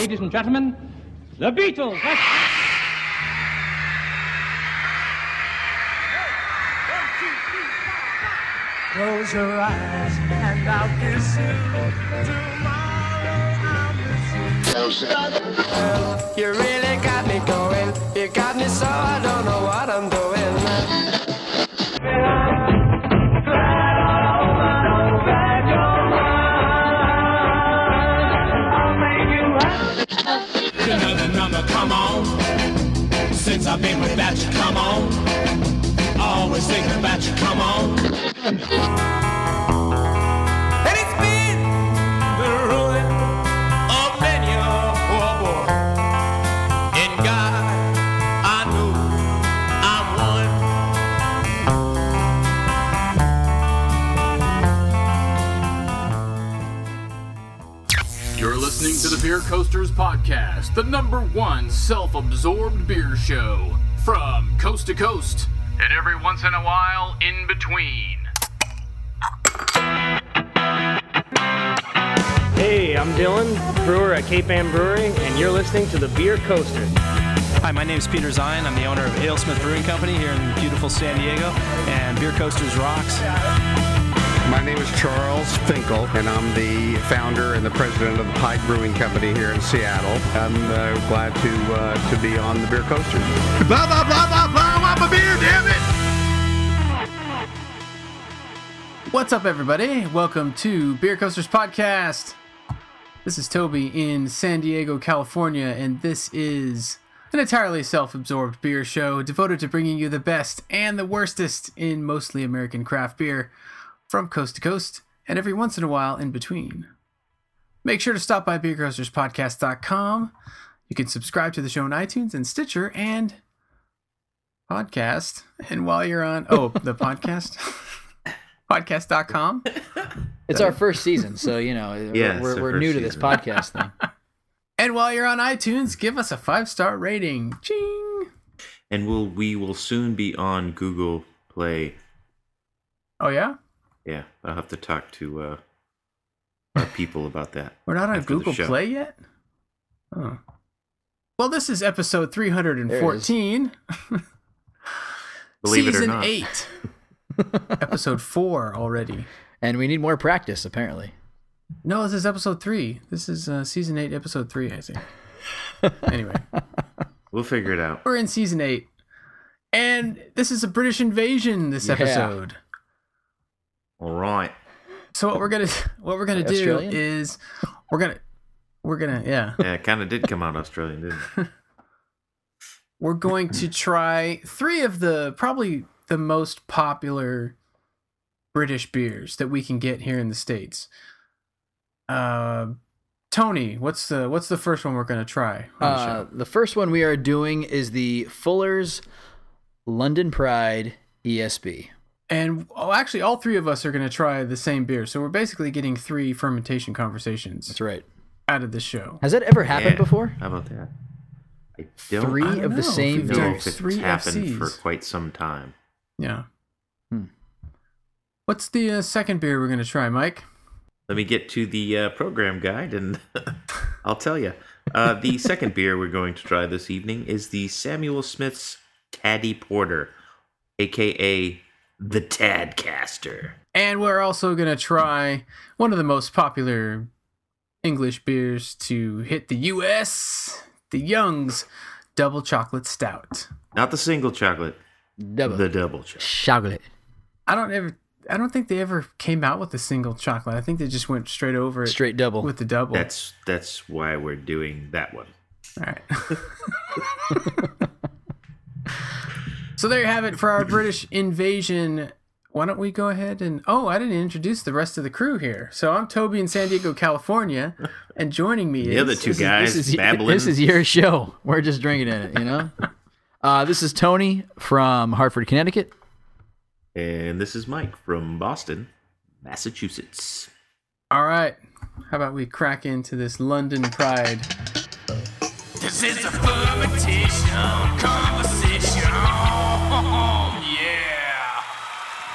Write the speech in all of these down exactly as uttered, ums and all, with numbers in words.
Ladies and gentlemen, the Beatles. Close your eyes and I'll kiss you. Tomorrow I'll miss you. Well, you really got me going. You got me so I don't know what I'm doing. Another number, come on. Since I've been without you, come on. Always thinking about you, come on. And it's been the ruin of many a poor boy. In God, I know I'm one. You're listening to the Beer Coasters Podcast, the number one self-absorbed beer show from coast to coast and every once in a while in between. Hey, I'm Dylan, brewer at Cape Ann Brewery, and you're listening to the Beer Coasters. Hi, my name is Peter Zion. I'm the owner of Alesmith Brewing Company here in beautiful San Diego, and Beer Coasters rocks. My name is Charles Finkel, and I'm the founder and the president of the Pike Brewing Company here in Seattle. I'm uh, glad to uh, to be on the Beer Coasters. Blah, blah, blah, blah, blah, I want my beer, damn it! What's up, everybody? Welcome to Beer Coasters Podcast. This is Toby in San Diego, California, and this is an entirely self-absorbed beer show devoted to bringing you the best and the worstest in mostly American craft beer from coast to coast, and every once in a while in between. Make sure to stop by beer coasters podcast dot com. You can subscribe to the show on iTunes and Stitcher and podcast. And while you're on, oh, the podcast, podcast dot com. It's our first season, so, you know, yeah, we're, we're new to this podcast thing. And while you're on iTunes, give us a five-star rating. Ching! And we'll, we will soon be on Google Play. Oh, yeah? Yeah, I'll have to talk to uh, our people about that. We're not on Google Play yet? Oh. Well, this is episode three hundred fourteen. Believe Season it or not. eight. Episode four already. And we need more practice, apparently. No, this is episode three. This is uh, season eight, episode three, I think. Anyway. We'll figure it out. We're in season eight. And this is a British invasion this Yeah. episode. All right. So what we're gonna what we're gonna do Australian? is we're gonna we're gonna yeah Yeah, it kind of did come out Australian, didn't it? we're going to try three of the probably the most popular British beers that we can get here in the States. Uh, Tony, what's the what's the first one we're gonna try on the Uh, show? the first one we are doing is the Fuller's London Pride E S B. And oh, actually, all three of us are gonna try the same beer, so we're basically getting three fermentation conversations. That's right. Out of the show. Has that ever happened Yeah. before? How about that? I don't, Three I don't of the know same if we've know done beers. if it's three happened F Cs. for quite some time. Yeah. Hmm. What's the uh, second beer we're gonna try, Mike? Let me get to the uh, program guide, and I'll tell you. Uh, the second beer we're going to try this evening is the Samuel Smith's Taddy Porter, a k a the Tadcaster. And we're also going to try one of the most popular English beers to hit the U S, the Young's Double Chocolate Stout. Not the single chocolate, Double. the double chocolate. Chocolate. I don't ever I don't think they ever came out with the single chocolate. I think they just went straight over it Straight double. with the double. That's that's why we're doing that one. All right. So there you have it for our British invasion. Why don't we go ahead and... Oh, I didn't introduce the rest of the crew here. So I'm Toby in San Diego, California, and joining me The is... other two This is- guys this is, babbling. This is your show. We're just drinking in it, you know? uh, this is Tony from Hartford, Connecticut. And this is Mike from Boston, Massachusetts. All right. How about we crack into this London Pride? This is a fermentation conversation. Yeah.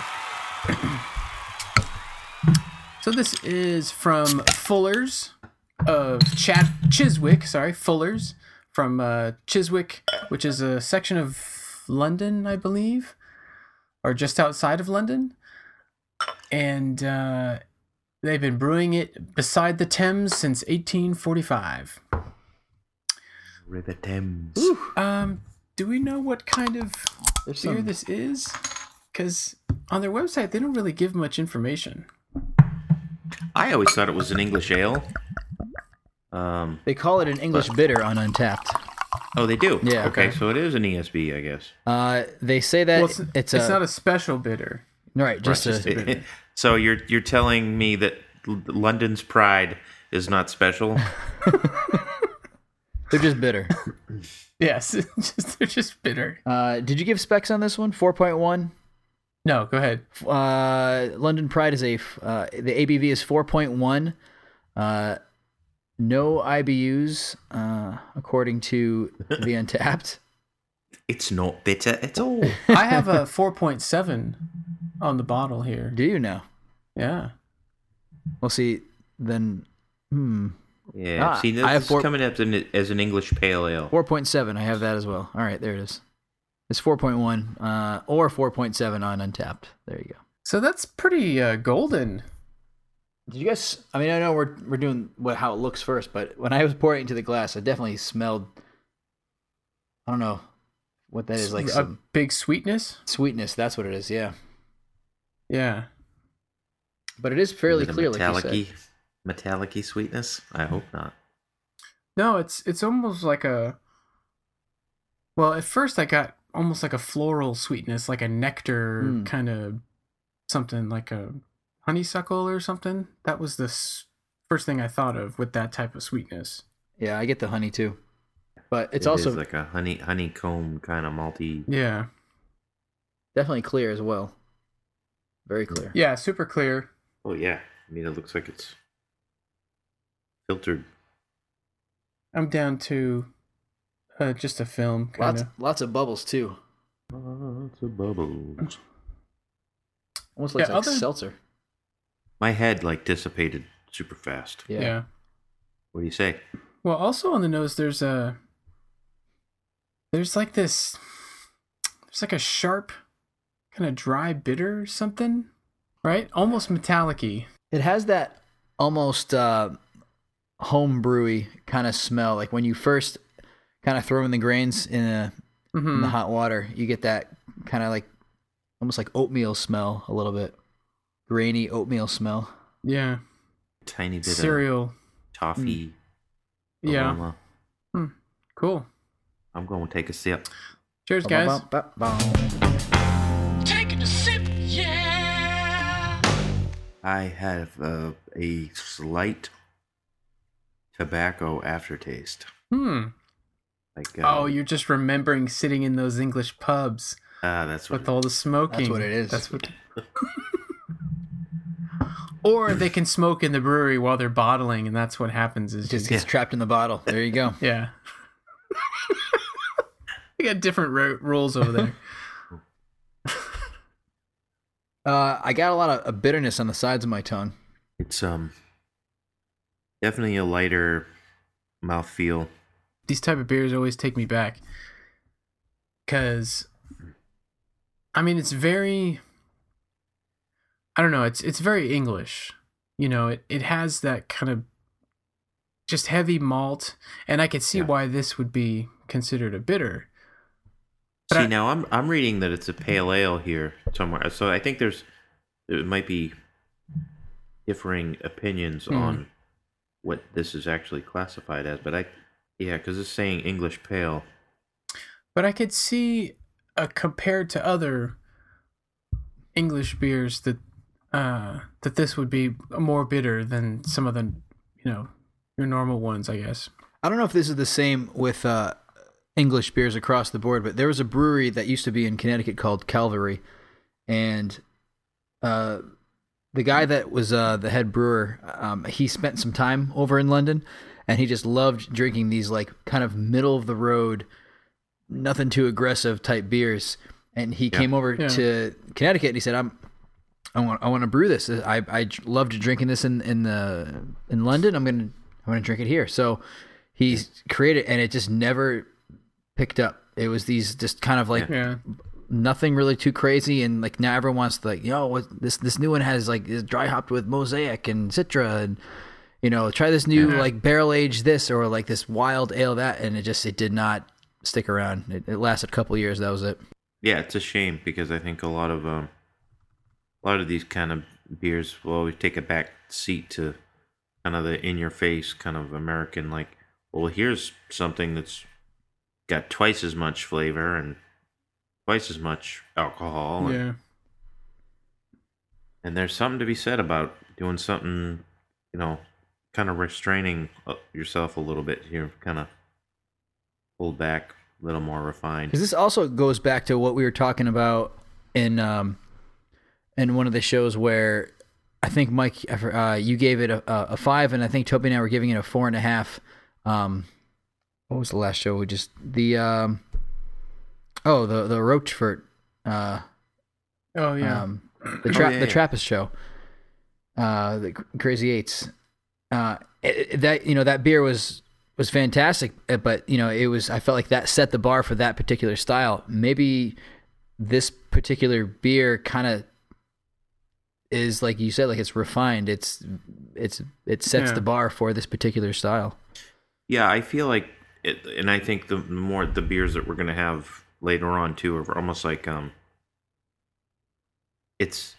So this is from Fuller's. of Chad Chiswick, sorry, Fuller's from uh, Chiswick, which is a section of London, I believe, or just outside of London. And uh, they've been brewing it beside the Thames since eighteen forty-five. River Thames. Ooh. Um, do we know what kind of There's beer some- this is? Because on their website, they don't really give much information. I always thought it was an English ale. Um, They call it an English but- bitter on Untapped. oh, they do? Yeah. Okay, Okay. so it is an E S B, I guess. Uh, they say that Well, it's, it's, it's a, not a special bitter. right, just Right, a, just a- so you're you're telling me that L- London's Pride is not special? they're just bitter. Yes, just, they're just bitter. Uh, did you give specs on this one? four point one. No, go ahead. Uh, London Pride is a f- uh, the A B V is four point one. Uh, no I B Us, uh, according to the Untapped. It's not bitter at all. I have a four point seven on the bottle here. Do you know? Yeah. Well, see, then, hmm, Yeah, Ah, see, this I have is four- coming up in, as an English pale ale. four point seven. I have that as well. All right, there it is. It's four point one uh, or four point seven on Untapped. There you go. So that's pretty uh, golden. Did you guys? I mean, I know we're we're doing what how it looks first, but when I was pouring it into the glass, I definitely smelled. I don't know what that is, like a some big sweetness. sweetness. That's what it is. Yeah, Yeah. but it is fairly Is it a clear, like you metallic-y, said. metallic-y sweetness? I hope not. No, it's it's almost like a. Well, at first I got almost like a floral sweetness, like a nectar Mm. kind of something, like a honeysuckle or something. That was the s- first thing I thought of with that type of sweetness. Yeah, I get the honey too, but it's It also is like a honey honeycomb kind of malty. Yeah. definitely clear as well. Very clear. Yeah, super clear. Oh yeah, I mean it looks like it's filtered. I'm down to uh, just a film, kind Lots of. lots of bubbles too. Lots of bubbles. Almost looks Yeah, like other- seltzer. My head like dissipated super fast. Yeah. Yeah. What do you say? Well, also on the nose, there's a there's like this there's like a sharp kind of dry bitter or something, right? Almost metallic-y. It has that almost uh, home brewy kind of smell. Like when you first kind of throw in the grains in, a, in Mhm. the hot water, you get that kind of like almost like oatmeal smell a little bit. Grainy oatmeal smell. Yeah. Tiny bit Cereal. of toffee Yeah. aroma. Hmm. Cool. I'm going to take a sip. Cheers, guys. Taking a sip, yeah. I have uh, a slight tobacco aftertaste. Hmm. Like uh, Oh, you're just remembering sitting in those English pubs ah, that's what. with all the smoking. That's what it is. That's what. Or they can smoke in the brewery while they're bottling, and that's what happens. Is It just just gets trapped in the bottle. There you go. yeah. They got different ro- rules over there. Uh, I got a lot of a bitterness on the sides of my tongue. It's um definitely a lighter mouthfeel. These type of beers always take me back, because I mean it's very. I don't know. It's it's very English. You know, it, it has that kind of just heavy malt, and I could see Yeah. why this would be considered a bitter. But See I- now I'm I'm reading that it's a pale ale here somewhere. So I think there's there might be differing opinions Hmm. on what this is actually classified as, but I yeah, cuz it's saying English pale. But I could see, uh, compared to other English beers, that uh, that this would be more bitter than some of the, you know, your normal ones, I guess. I don't know if this is the same with uh, English beers across the board, but there was a brewery that used to be in Connecticut called Calvary, and uh, the guy that was uh, the head brewer, um, he spent some time over in London, and he just loved drinking these like kind of middle of the road, nothing too aggressive type beers. And he Yeah. came over Yeah. to Connecticut, and he said, "I'm." I want I want to brew this. I I loved drinking this in, in the in London. I'm gonna I'm I'm going to drink it here. So he's created, and it just never picked up. It was these just kind of like Yeah. nothing really too crazy, and like now everyone wants to like, yo, what, this this new one has like is dry hopped with Mosaic and Citra, and you know, try this new Yeah. like barrel aged this or like this wild ale that, and it just it did not stick around. It, it lasted a couple of years. That was it. Yeah, it's a shame because I think a lot of um, a lot of these kind of beers will always take a back seat to kind of the in-your-face kind of American, like, well, here's something that's got twice as much flavor and twice as much alcohol. And, Yeah. and there's something to be said about doing something, you know, kind of restraining yourself a little bit here, kind of pulled back, a little more refined. Because this also goes back to what we were talking about in um, in one of the shows where I think, Mike, uh, you gave it a, a five, and I think Toby and I were giving it a four and a half. Um, what was the last show? We just the um, oh the the Rochefort. Uh, Oh yeah. um, the trap Oh, yeah, the yeah. Trappist show. Uh, the Crazy Eights. Uh, it, it- that you know that beer was was fantastic, uh, but you know it was. I felt like that set the bar for that particular style. Maybe this particular beer kind of is like you said, like it's refined. It's it's it sets Yeah. the bar for this particular style. Yeah, I feel like, it, and I think the more the beers that we're gonna have later on too are almost like um, it's.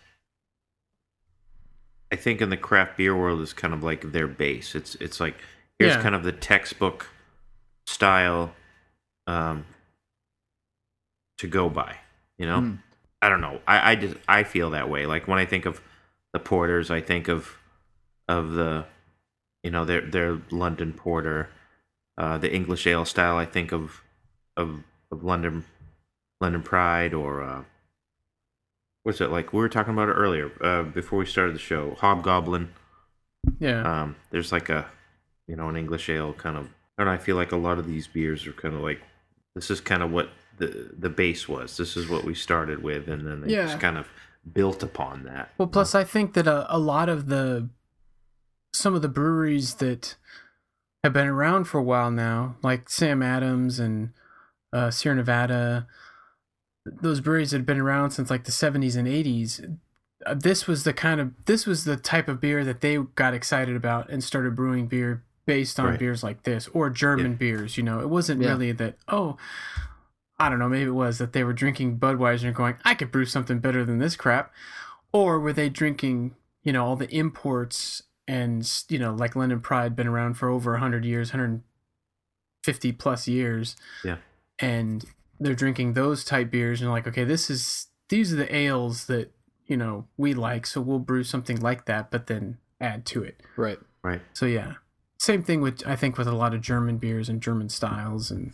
I think in the craft beer world is kind of like their base. It's it's like here's Yeah. kind of the textbook style, um, to go by. You know, Mm. I don't know. I I just I feel that way. Like when I think of the porters, I think of of the, you know, their their London porter. Uh, the English ale style, I think of of, of London London Pride, or uh, what's it like? We were talking about it earlier uh, before we started the show. Hobgoblin. Yeah. Um, there's like a, you know, an English ale kind of. And I feel like a lot of these beers are kind of like, this is kind of what the the base was. This is what we started with, and then they Yeah. just kind of built upon that. Well, plus I think that a, a lot of the some of the breweries that have been around for a while now, like Sam Adams and uh, Sierra Nevada, those breweries that have been around since like the seventies and eighties. Uh, this was the kind of this was the type of beer that they got excited about and started brewing beer based on Right. beers like this, or German Yeah. beers. You know, it wasn't Yeah. really that. Oh, I don't know. Maybe it was that they were drinking Budweiser and going, "I could brew something better than this crap," or were they drinking, you know, all the imports and, you know, like London Pride, been around for over one hundred years, one hundred fifty plus years. Yeah. And they're drinking those type beers and like, okay, this is, these are the ales that, you know, we like. So we'll brew something like that, but then add to it. Right. Right. So yeah, same thing with, I think with a lot of German beers and German styles. And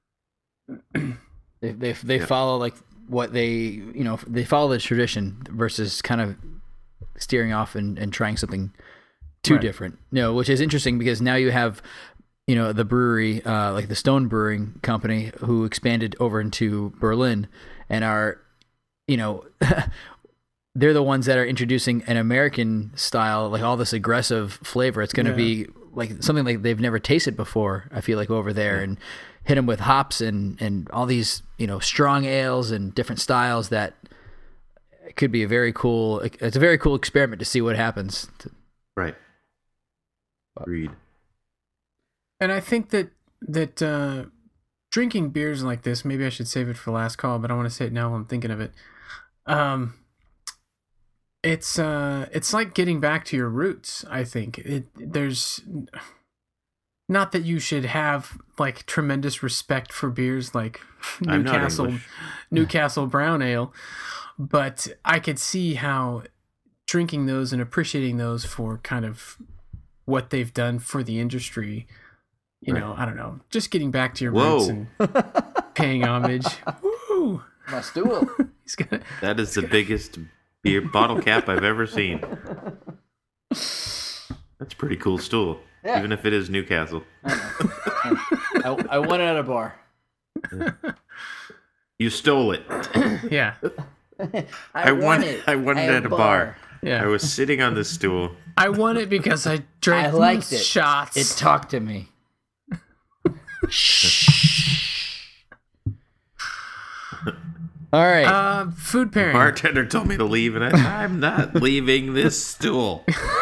They they, they Yeah. follow like what they you know they follow the tradition versus kind of steering off and, and trying something too Right. different. You know, which is interesting because now you have you know the brewery uh, like the Stone Brewing Company who expanded over into Berlin and are you know they're the ones that are introducing an American style, like all this aggressive flavor. It's going to Yeah. be like something like they've never tasted before. I feel like over there, and hit them with hops and, and all these, you know, strong ales and different styles that could be a very cool, it's a very cool experiment to see what happens. Right. Agreed. And I think that that uh, drinking beers like this, maybe I should save it for last call, but I want to say it now while I'm thinking of it. Um, it's uh, it's like getting back to your roots. I think it. There's not that you should have like tremendous respect for beers like I'm not Newcastle English. Newcastle Brown Ale, but I could see how drinking those and appreciating those for kind of what they've done for the industry. You Right. know, I don't know, just getting back to your Whoa. roots and paying homage. Woo! My stool. He's gonna. That is the biggest beer bottle cap I've ever seen. That's a pretty cool stool, Yeah. even if it is Newcastle. I, I won it at a bar. You stole it. Yeah. I won- I won it at a bar. Yeah. I was sitting on this stool. I won it because I drank I liked most it. shots. It talked to me. All right. Uh, food pairing. Bartender told me to leave, and I, I'm not leaving this stool.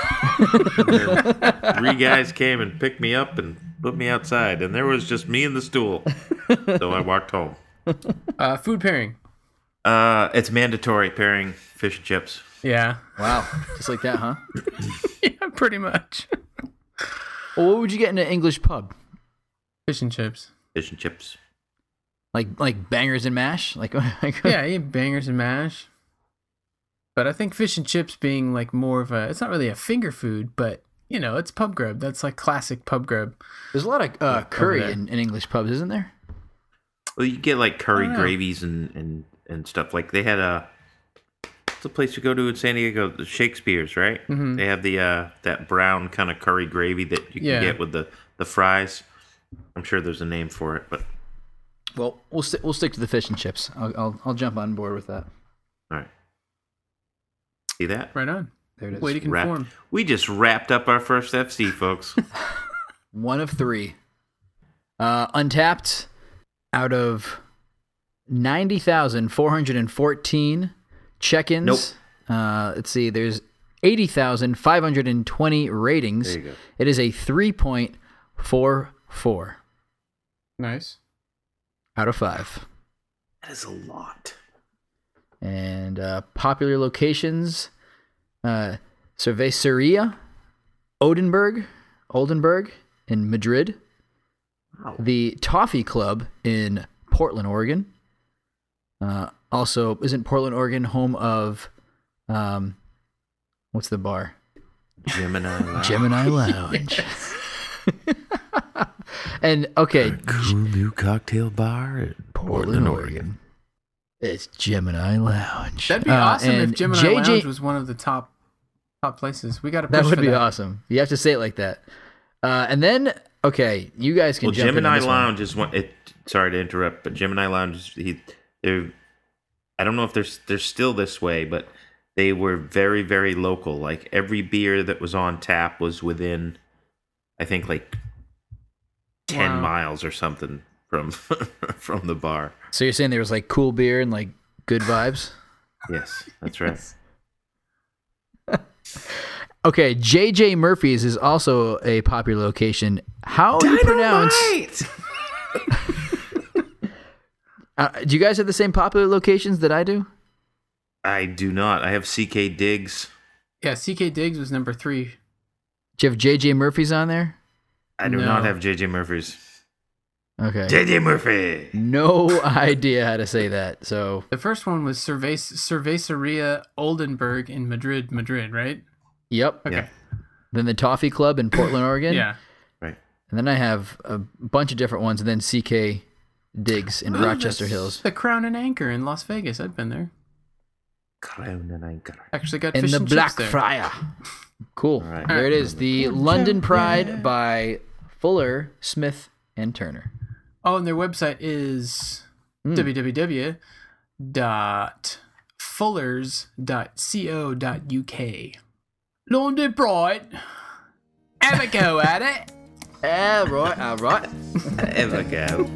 Three guys came and picked me up and put me outside, and there was just me and the stool. So I walked home. Uh, food pairing. Uh, it's mandatory pairing fish and chips. Yeah. Wow. Just like that, huh? Yeah, pretty much. Well, what would you get in an English pub? Fish and chips. Fish and chips. Like like bangers and mash? Like, like Yeah, I eat bangers and mash. But I think fish and chips being like more of a, it's not really a finger food, but you know, it's pub grub. That's like classic pub grub. There's a lot of uh, curry in, in English pubs, isn't there? Well, you get like curry Oh. gravies and, and, and stuff. Like they had a, it's a place to go to in San Diego, the Shakespeare's, right? Mhm. They have the uh, that brown kind of curry gravy that you can Yeah. get with the, the fries. I'm sure there's a name for it, but Well, we'll sti- we'll stick to the fish and chips. I'll I'll, I'll jump on board with that. all right. See that? Right on. There it is. Way to Wrap- conform. we just wrapped up our first F C, folks. One of three. Uh, Untapped, out of ninety thousand four hundred fourteen check-ins. Nope. Uh, let's see, there's eighty thousand five hundred twenty ratings. There you go. It is a three point four four Nice. out of five. That is a lot. And uh, popular locations, uh, Cerveceria, Odenberg, Oldenburg in Madrid, Wow. the Toffee Club in Portland, Oregon. Uh, also, isn't Portland, Oregon home of, um, what's the bar? Gemini Lounge. Gemini Lounge. And, okay, Cool new cocktail bar in Portland, Oregon. It's Gemini Lounge. That'd be Uh, awesome if and Gemini J J Lounge was one of the top top places. We got to push That would for be that. awesome. You have to say it like that. Uh, and then, okay, you guys can Well, jump in on Gemini this one. Lounge is one. It, sorry to interrupt, but Gemini Lounge is he. They're. I don't know if they're they're still this way, but they were very very local. Like every beer that was on tap was within, I think like ten Wow. miles or something from from the bar. So you're saying there was like cool beer and like good vibes? Yes, that's right. Okay, J J Murphy's is also a popular location. How do you pronounce? Uh, do you guys have the same popular locations that I do? I do not. I have C K Diggs. Yeah, C K Diggs was number three. Do you have J J Murphy's on there? I do No. not have J J Murphy's. Okay. J J Murphy. No idea how to say that. So The first one was Cervece- Cerveceria Oldenburg in Madrid, Madrid, right? yep. Okay. Yeah. Then the Toffee Club in Portland, Oregon. Yeah. Right. And then I have a bunch of different ones. And then C K Diggs in Oh, Rochester that's Hills. The Crown and Anchor in Las Vegas. I've been there. Crown and Anchor. Actually got In fish the and Black chips there. Friar. Cool. All right. There it is. The London Pride by Fuller, Smith, and Turner. Oh, and their website is Mm. w w w dot fullers dot co dot u k. London Pride. Have a go at it. All right, all right. Ever go.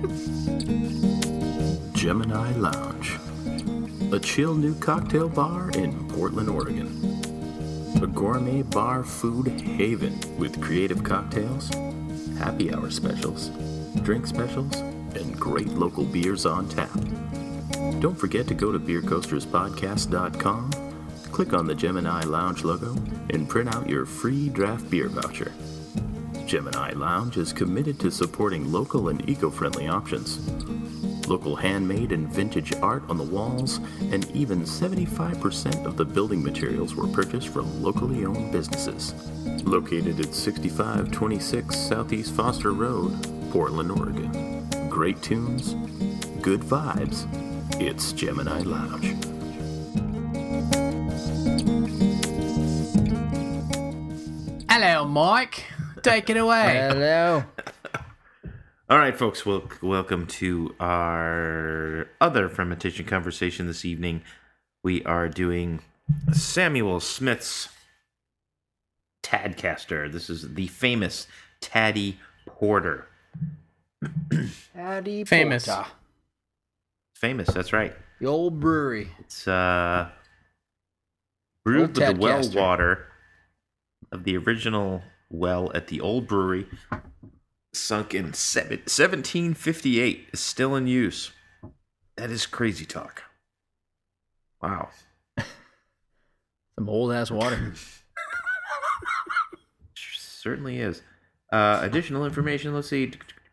Gemini Lounge, a chill new cocktail bar in Portland, Oregon. A gourmet bar food haven with creative cocktails, happy hour specials, drink specials, and great local beers on tap. Don't forget to go to beer coasters podcast dot com, click on the Gemini Lounge logo, and print out your free draft beer voucher. Gemini Lounge is committed to supporting local and eco-friendly options. Local handmade and vintage art on the walls, and even seventy-five percent of the building materials were purchased from locally owned businesses. Located at sixty-five twenty-six Southeast Foster Road, Portland, Oregon. Great tunes, good vibes. It's Gemini Lounge. Hello, Mike. Take it away. Hello. All right, folks. Well, welcome to our other fermentation conversation this evening. We are doing Samuel Smith's Tadcaster. This is the famous Taddy Porter. Taddy Famous. Porter. Famous, that's right. The old brewery. It's uh, brewed Old with the well Tadcaster. water of the original well at the old brewery, sunk in seven, seventeen fifty-eight, is still in use. That is crazy talk. Wow. Some old ass water. Certainly is. Uh, additional information, let's see.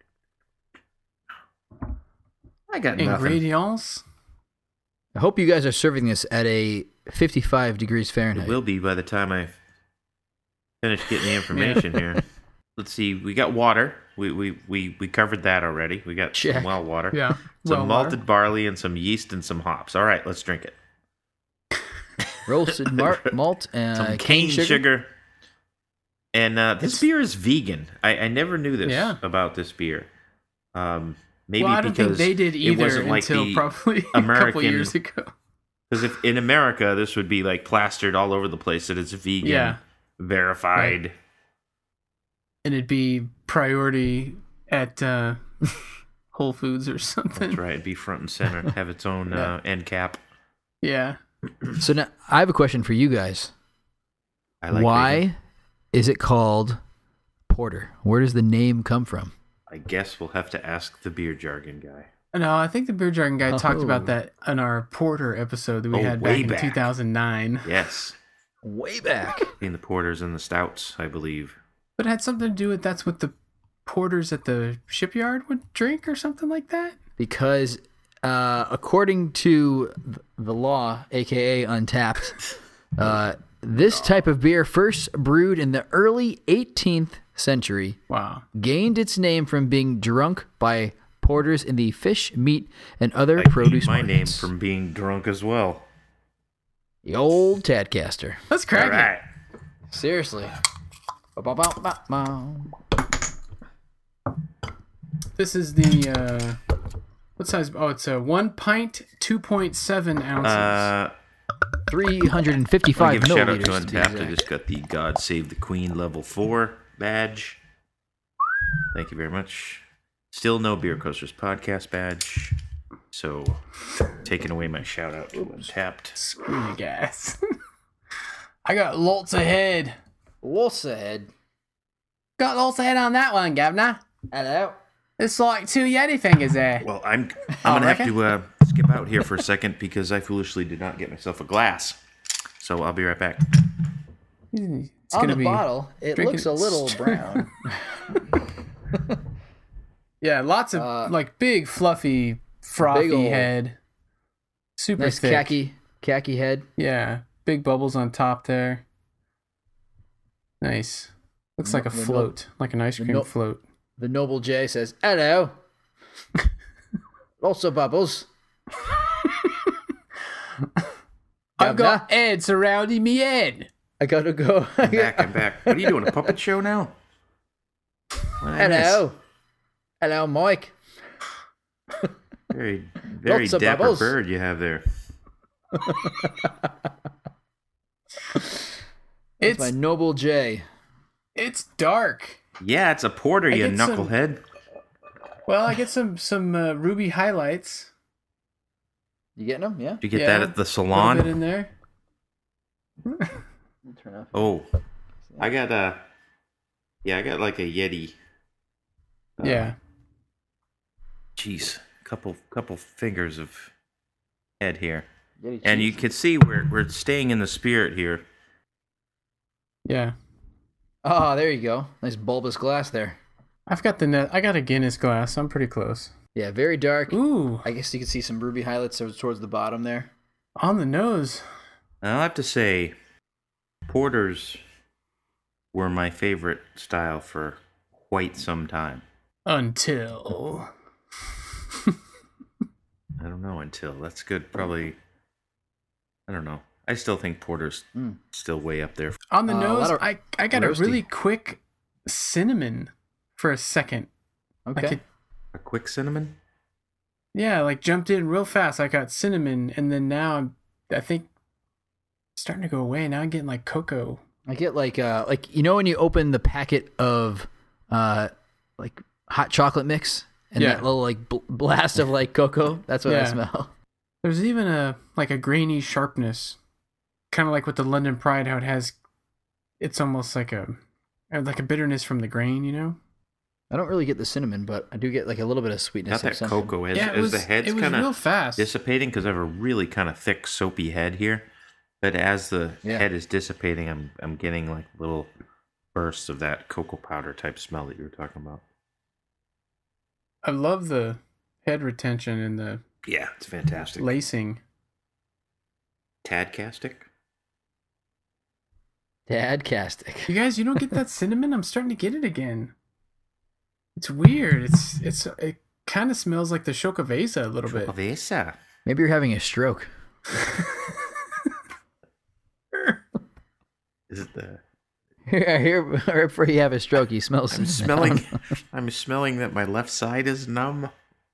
I got nothing. Ingredients. I hope you guys are serving this at a fifty-five degrees Fahrenheit. It will be by the time I finish getting the information here. Let's see. We got water. We we we, we covered that already. We got Check. some well water. Yeah. Some well malted water. barley and some yeast and some hops. All right, let's drink it. Roasted mar- malt and Some uh, cane sugar. sugar. And uh, this It's- beer is vegan. I, I never knew this Yeah. about this beer. Um, maybe well, I don't because think they did it either wasn't like until the probably a couple American- years ago. Because if in America, this would be like plastered all over the place that it's vegan, Yeah. verified. Right. And it'd be priority at uh, Whole Foods or something. That's right. It'd be front and center. Have its own uh, end cap. Yeah. So now I have a question for you guys. I like Why vegan. is it called porter? Where does the name come from? I guess we'll have to ask the beer jargon guy. No, I think the beer jargon guy talked Oh. about that in our porter episode that we Oh, had way back in back. two thousand nine. Yes. Way back. In the porters and the stouts, I believe. But it had something to do with that's what the porters at the shipyard would drink or something like that. Because uh, according to the law, aka Untapped, uh, this type of beer first brewed in the early eighteenth century. Wow. Gained its name from being drunk by porters in the fish, meat, and other I produce gained my name markets. from being drunk as well. The old Tadcaster. Let's crack All right. it. Seriously. Ba-ba-ba-ba-ba. This is the uh, what size? Oh, it's a one pint, two point seven ounces. Uh, three hundred I'll fifty-five give a shout out milliliters. to to be Untapped. I exact. just got the God Save the Queen level four badge. Thank you very much. Still no Beer Coasters podcast badge. So, taking away my shout out to Untapped. Screw you guys. I got lots ahead. What's ahead? Got lots ahead on that one, Gavna. Hello. It's like two Yeti fingers there. Well, I'm I'm Oh, gonna have reckon? to uh, skip out here for a second because I foolishly did not get myself a glass. So I'll be right back. It's On gonna the be bottle, it drinking- looks a little brown. Yeah, lots of Uh, like big, fluffy, frothy big ol' head. Super Nice thick. khaki, khaki head. Yeah, big bubbles on top there. Nice. Looks like a The no- float, like an ice the cream no- float. The Noble J says, hello. Lots of bubbles. I've got Gavna? Ed surrounding me head. I gotta go. I'm back. I'm back. What are you doing? A puppet show now? What did I miss? Hello. Hello, Mike. Very, very Lots of dapper bubbles. bird you have there. It's It's my Noble J. it's dark. Yeah, it's a porter, I you get some- knucklehead. Well, I get some some uh, ruby highlights. You getting them? Yeah. Did you get Yeah, that at the A little bit salon? in there. Turn off. Oh, I got a. Yeah, I got like a Yeti. Uh, Yeah. Jeez, couple couple fingers of head here, Yeti and you cheese. can see we're we're staying in the spirit here. Yeah. Oh, there you go. Nice bulbous glass there. I've got the net. I got a Guinness glass. I'm pretty close. Yeah, very dark. Ooh, I guess you can see some ruby highlights towards the bottom there. on the nose. I'll have to say, porters were my favorite style for quite some time. Until I don't know until that's good. Probably. I don't know. I still think porter's Mm. still way up there. on the Uh, a nose, lot of I I got a roasty. really quick cinnamon for a second. Okay. Like it, A quick cinnamon. yeah, like jumped in real fast. I got cinnamon, and then now I'm, I think starting to go away. Now I'm getting like cocoa. I get like uh like you know when you open the packet of uh like hot chocolate mix and Yeah. that little like bl- blast of like cocoa. That's what I Yeah. smell. There's even a like a grainy sharpness, kind of like with the London Pride, how it has. It's almost like a like a bitterness from the grain, you know. I don't really get the cinnamon, but I do get like a little bit of sweetness. Not of that something. cocoa is. Yeah, it is was- the head's it was kind real of fast. dissipating because I have a really kind of thick, soapy head here. But as the Yeah. head is dissipating, I'm I'm getting like little bursts of that cocoa powder type smell that you were talking about. I love the head retention and the Yeah, it's fantastic. lacing. Tadcastic. Dadcastic. You guys, you don't get that cinnamon? I'm starting to get it again. It's weird. It's it's it kind of smells like the Chocovesa a little bit. Chocovesa. Maybe you're having a stroke. Is it the? Here, here, right before you have a stroke, you smell. I'm smelling. I'm smelling that my left side is numb.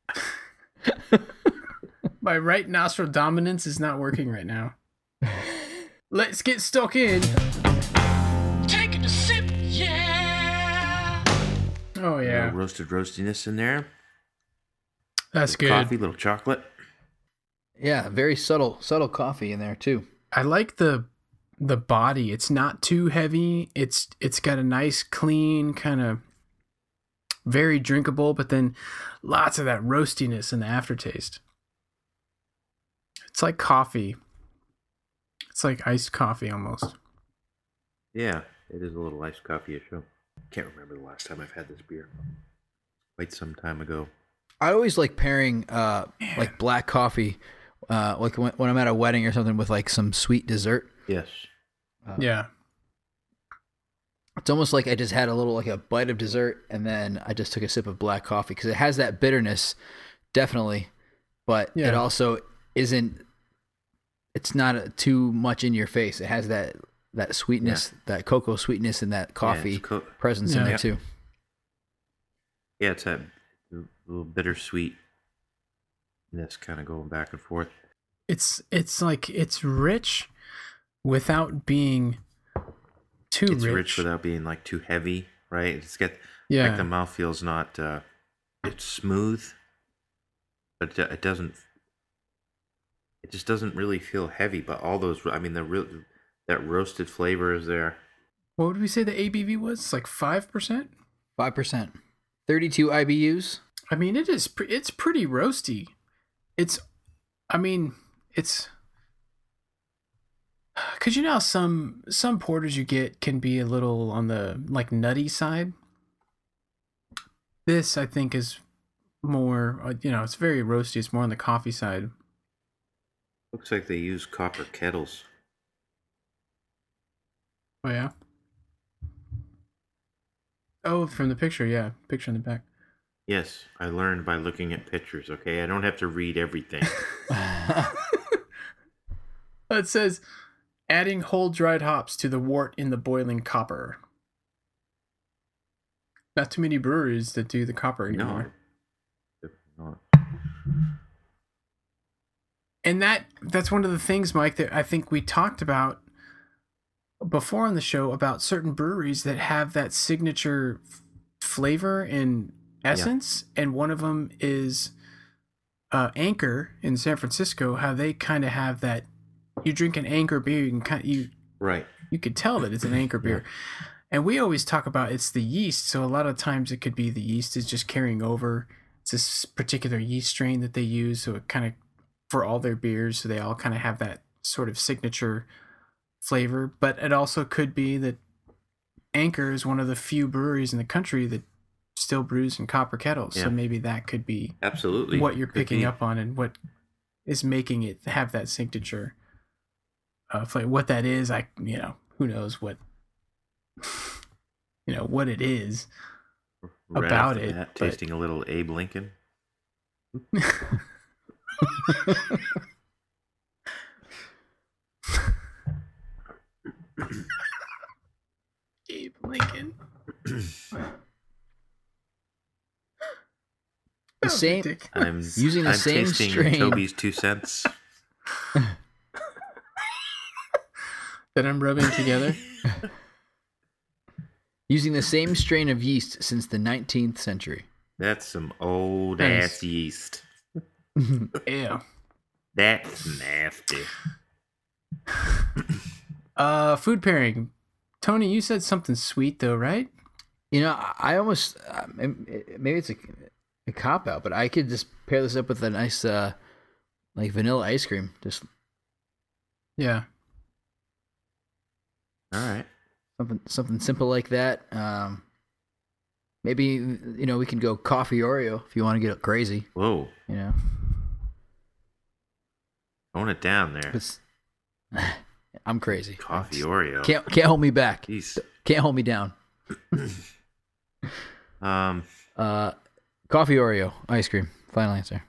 My right nostril dominance is not working right now. Let's get stuck in. Taking a sip, yeah. Oh A yeah, little roasted roastiness in there. that's Little good. Coffee, little chocolate. Yeah, very subtle, subtle coffee in there too. I like the the body. It's not too heavy. It's it's got a nice clean kind of very drinkable, but then lots of that roastiness in the aftertaste. It's like coffee. It's like iced coffee almost. Yeah, it is a little iced coffee-ish. show. Can't remember the last time I've had this beer. Quite some time ago. I always like pairing uh like black coffee, uh like when, when I'm at a wedding or something with like some sweet dessert. Yes. Uh, Yeah. It's almost like I just had a little like a bite of dessert and then I just took a sip of black coffee because it has that bitterness, definitely, but Yeah. it also isn't. It's not uh, too much in your face. It has that that sweetness, that cocoa sweetness, and that coffee co- presence in Yeah. there too. Yeah, it's that little bittersweetness kind of going back and forth. It's it's like it's rich without being too It's rich. rich without being like too heavy, right? It's got Yeah. like the mouth feels not. Uh, it's smooth, but it, it doesn't. It just doesn't really feel heavy. But all those, I mean, the real that roasted flavor is there. What would we say the A B V was? It's like five percent. Five percent, thirty-two I B Us. I mean, it is. Pre- it's pretty roasty. It's. I mean, it's. Cause you know how some some porters you get can be a little on the like nutty side. This I think is more. Uh, you know, it's very roasty. It's more on the coffee side. Looks like they use copper kettles. Oh yeah. Oh, from the picture, yeah, picture in the back. Yes, I learned by looking at pictures. Okay, I don't have to read everything. It says, adding whole dried hops to the wort in the boiling copper. Not too many breweries that do the copper anymore. No, not. And that that's one of the things, Mike, that I think we talked about before on the show about certain breweries that have that signature f- flavor and essence. Yeah. And one of them is uh, Anchor in San Francisco, how they kind of have that. You drink an Anchor beer, you can kind of, you right. You could tell that it's an Anchor beer. Yeah. And we always talk about it's the yeast. So a lot of times it could be the yeast is just carrying over. It's this particular yeast strain that they use. So it kind of, for all their beers, so they all kind of have that sort of signature flavor. But it also could be that Anchor is one of the few breweries in the country that still brews in copper kettles. Yeah. So maybe that could be absolutely what you're could picking be. up on and what is making it have that signature uh, flavor. What that is, I you know, who knows what you know what it is right about it. That, tasting a little Abe Lincoln. Abe Lincoln. The same. I'm using the I'm same tasting strain. Toby's two cents. that I'm rubbing together. Using the same strain of yeast since the nineteenth century. That's some old Nice. ass yeast. Ew. That's nasty. Uh, food pairing. Tony, you said something sweet though, right? You know, I I almost uh, maybe it's a, a cop out, but I could just pair this up with a nice uh, like vanilla ice cream. Just Yeah. All right. something something simple like that. Um, maybe you know we can go coffee Oreo if you want to get crazy. Whoa. You know, Tone it down there. It's, I'm crazy. Coffee Oreo. Can't can't hold me back. Jeez. Can't hold me down. Um. Uh, coffee Oreo ice cream. Final answer.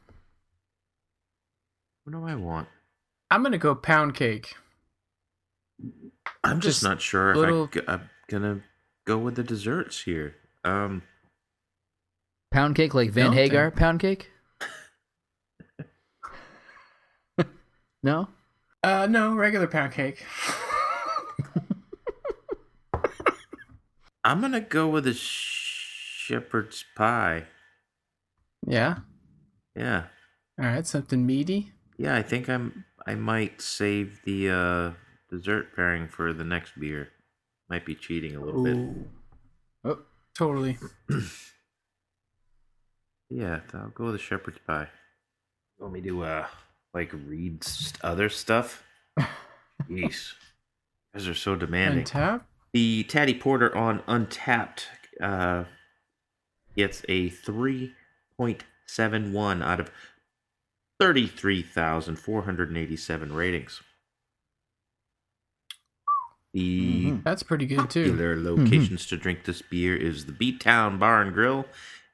What do I want? I'm gonna go pound cake. I'm just, Just not sure little- if I, g- I'm gonna go with the desserts here. Um. Pound cake like Van Don't Hagar think- pound cake? No? Uh, no, regular pound cake. I'm gonna go with a shepherd's pie. Yeah. Yeah. All right, something meaty. Yeah, I think I'm. I might save the uh, dessert pairing for the next beer. Might be cheating a little bit. Ooh. Oh, Totally. Yeah, I'll go with the shepherd's pie. You want me to uh like read s- other stuff? Jeez, you guys are so demanding. Untap. The Taddy Porter on Untapped uh, gets a three point seven one out of thirty-three thousand four hundred eighty-seven ratings. The Mm-hmm. That's pretty good too. popular locations to drink this beer is the Beat Town Bar and Grill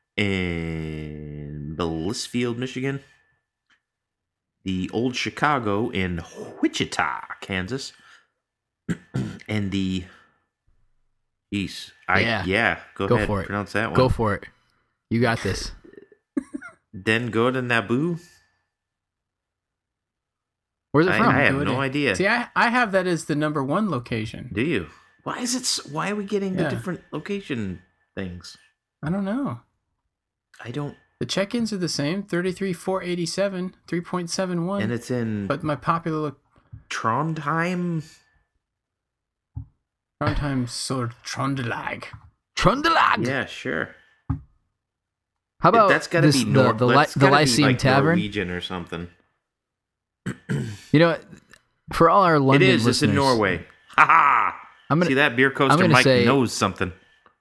in Blissfield, Michigan. The Old Chicago in Wichita, Kansas. And the... Jeez. I, Yeah. yeah. Go, Go ahead. for it. Pronounce that one. go for it. You got this. Den Goda Naboo? Where's it I, from? I have Go no to- idea. See, I, I have that as the number one location. Do you? Why is it? s- Why are we getting the Yeah. different location things? I don't know. I don't... The check-ins are the same, thirty-three four eighty-seven, three point seven one. And it's in But my popular look, Trondheim? Trondheim sort Trondelag. Trøndelag. Yeah, sure. How about that's got to this, be Nor- the, the, Ly- that's the gotta be, Lyceum like, Tavern? Norwegian or something. You know, for all our London it is. listeners, It's in Norway. Ha ha! I'm gonna- See that beer I'm coaster gonna Mike say- knows something.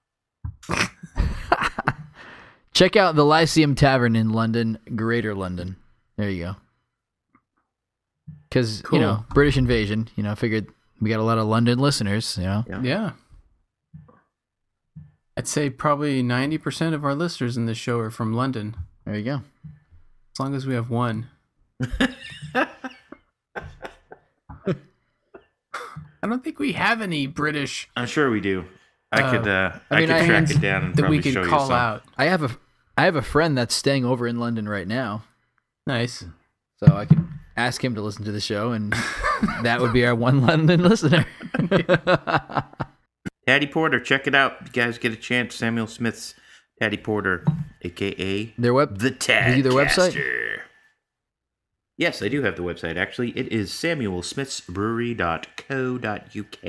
Check out the Lyceum Tavern in London, Greater London. There you go. Because, Cool. you know, British invasion, you know, I figured we got a lot of London listeners, you know. Yeah. Yeah. I'd say probably ninety percent of our listeners in this show are from London. There you go. As long as we have one. I don't think we have any British I'm sure we do. I Uh, could. Uh, I I, mean, could I- track it down and that probably we could show call you some. out. I have a I have a friend that's staying over in London right now, Nice. so I could ask him to listen to the show, and that would be our one London listener. Taddy Porter, check it out. You guys get a chance. Samuel Smith's Taddy Porter, aka Their web, the Tadcaster. Is it their website? Yes, I do have the website. Actually, it is samuel smiths brewery dot co dot uk.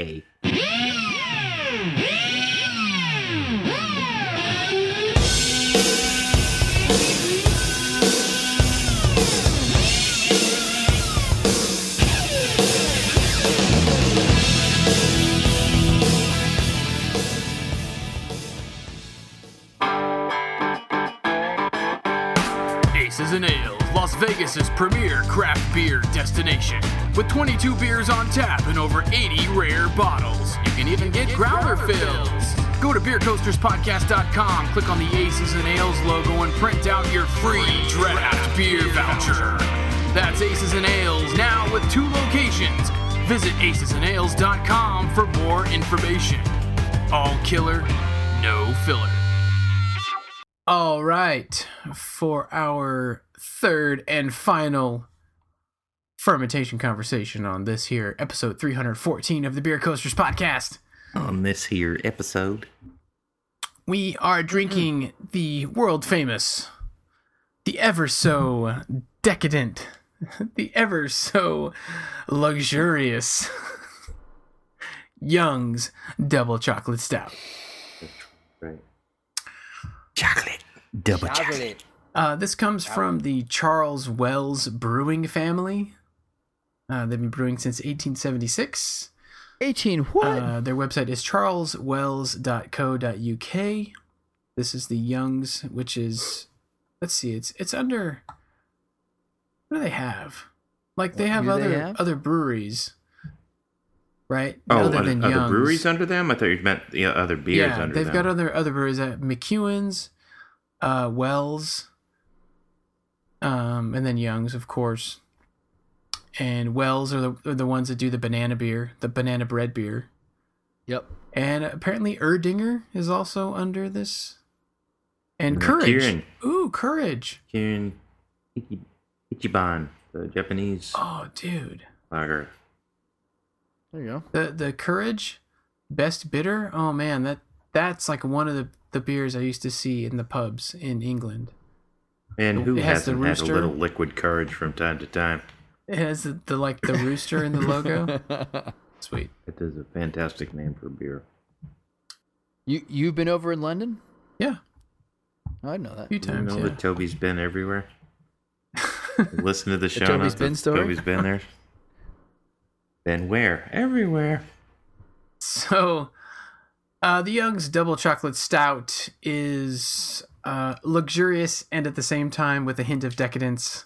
Aces and Ales, Las Vegas's premier craft beer destination. With twenty-two beers on tap and over eighty rare bottles. You can even get growler fills. Go to beer coasters podcast dot com, click on the Aces and Ales logo, and print out your free draft beer voucher. That's Aces and Ales, now with two locations. Visit aces and ales dot com for more information. All killer, no filler. All right. For our third and final fermentation conversation on this here episode three hundred fourteen of the Beer Coasters podcast. On this here episode, we are drinking the world famous, the ever so decadent, the ever so luxurious Young's Double Chocolate Stout. Right. Chocolate. Double chocolate. chocolate. Uh, this comes from the Charles Wells Brewing family. Uh, they've been brewing since eighteen seventy-six. eighteen what? Uh, their website is charles wells dot co dot u k. This is the Young's, which is, let's see, it's it's under, what do they have? Like they What have do other they have? other breweries, right? Oh, other other, than other Young's. breweries under them? I thought you meant the other beers Yeah, under they've them. got other other breweries at McEwen's, uh, Wells, um, and then Young's, of course. And Wells are the are the ones that do the banana beer, the banana bread beer. Yep. And apparently Erdinger is also under this. And And Courage. Kirin. Ooh, Courage. Kirin Ichi- Ichiban, the Japanese Oh, dude. lager. There you go. The the Courage Best Bitter. Oh man, that that's like one of the, the beers I used to see in the pubs in England. And who It has the hasn't had a rooster. little liquid courage from time to time? It has the, the like the rooster in the logo. Sweet. It is a fantastic name for beer. You you've been over in London? Yeah. I know that. A few You times, know yeah. that Toby's been everywhere? Listen to the show Toby's notes. Been that story? Toby's been there. Been where? Everywhere. So, uh, the Young's Double Chocolate Stout is uh, luxurious and at the same time with a hint of decadence.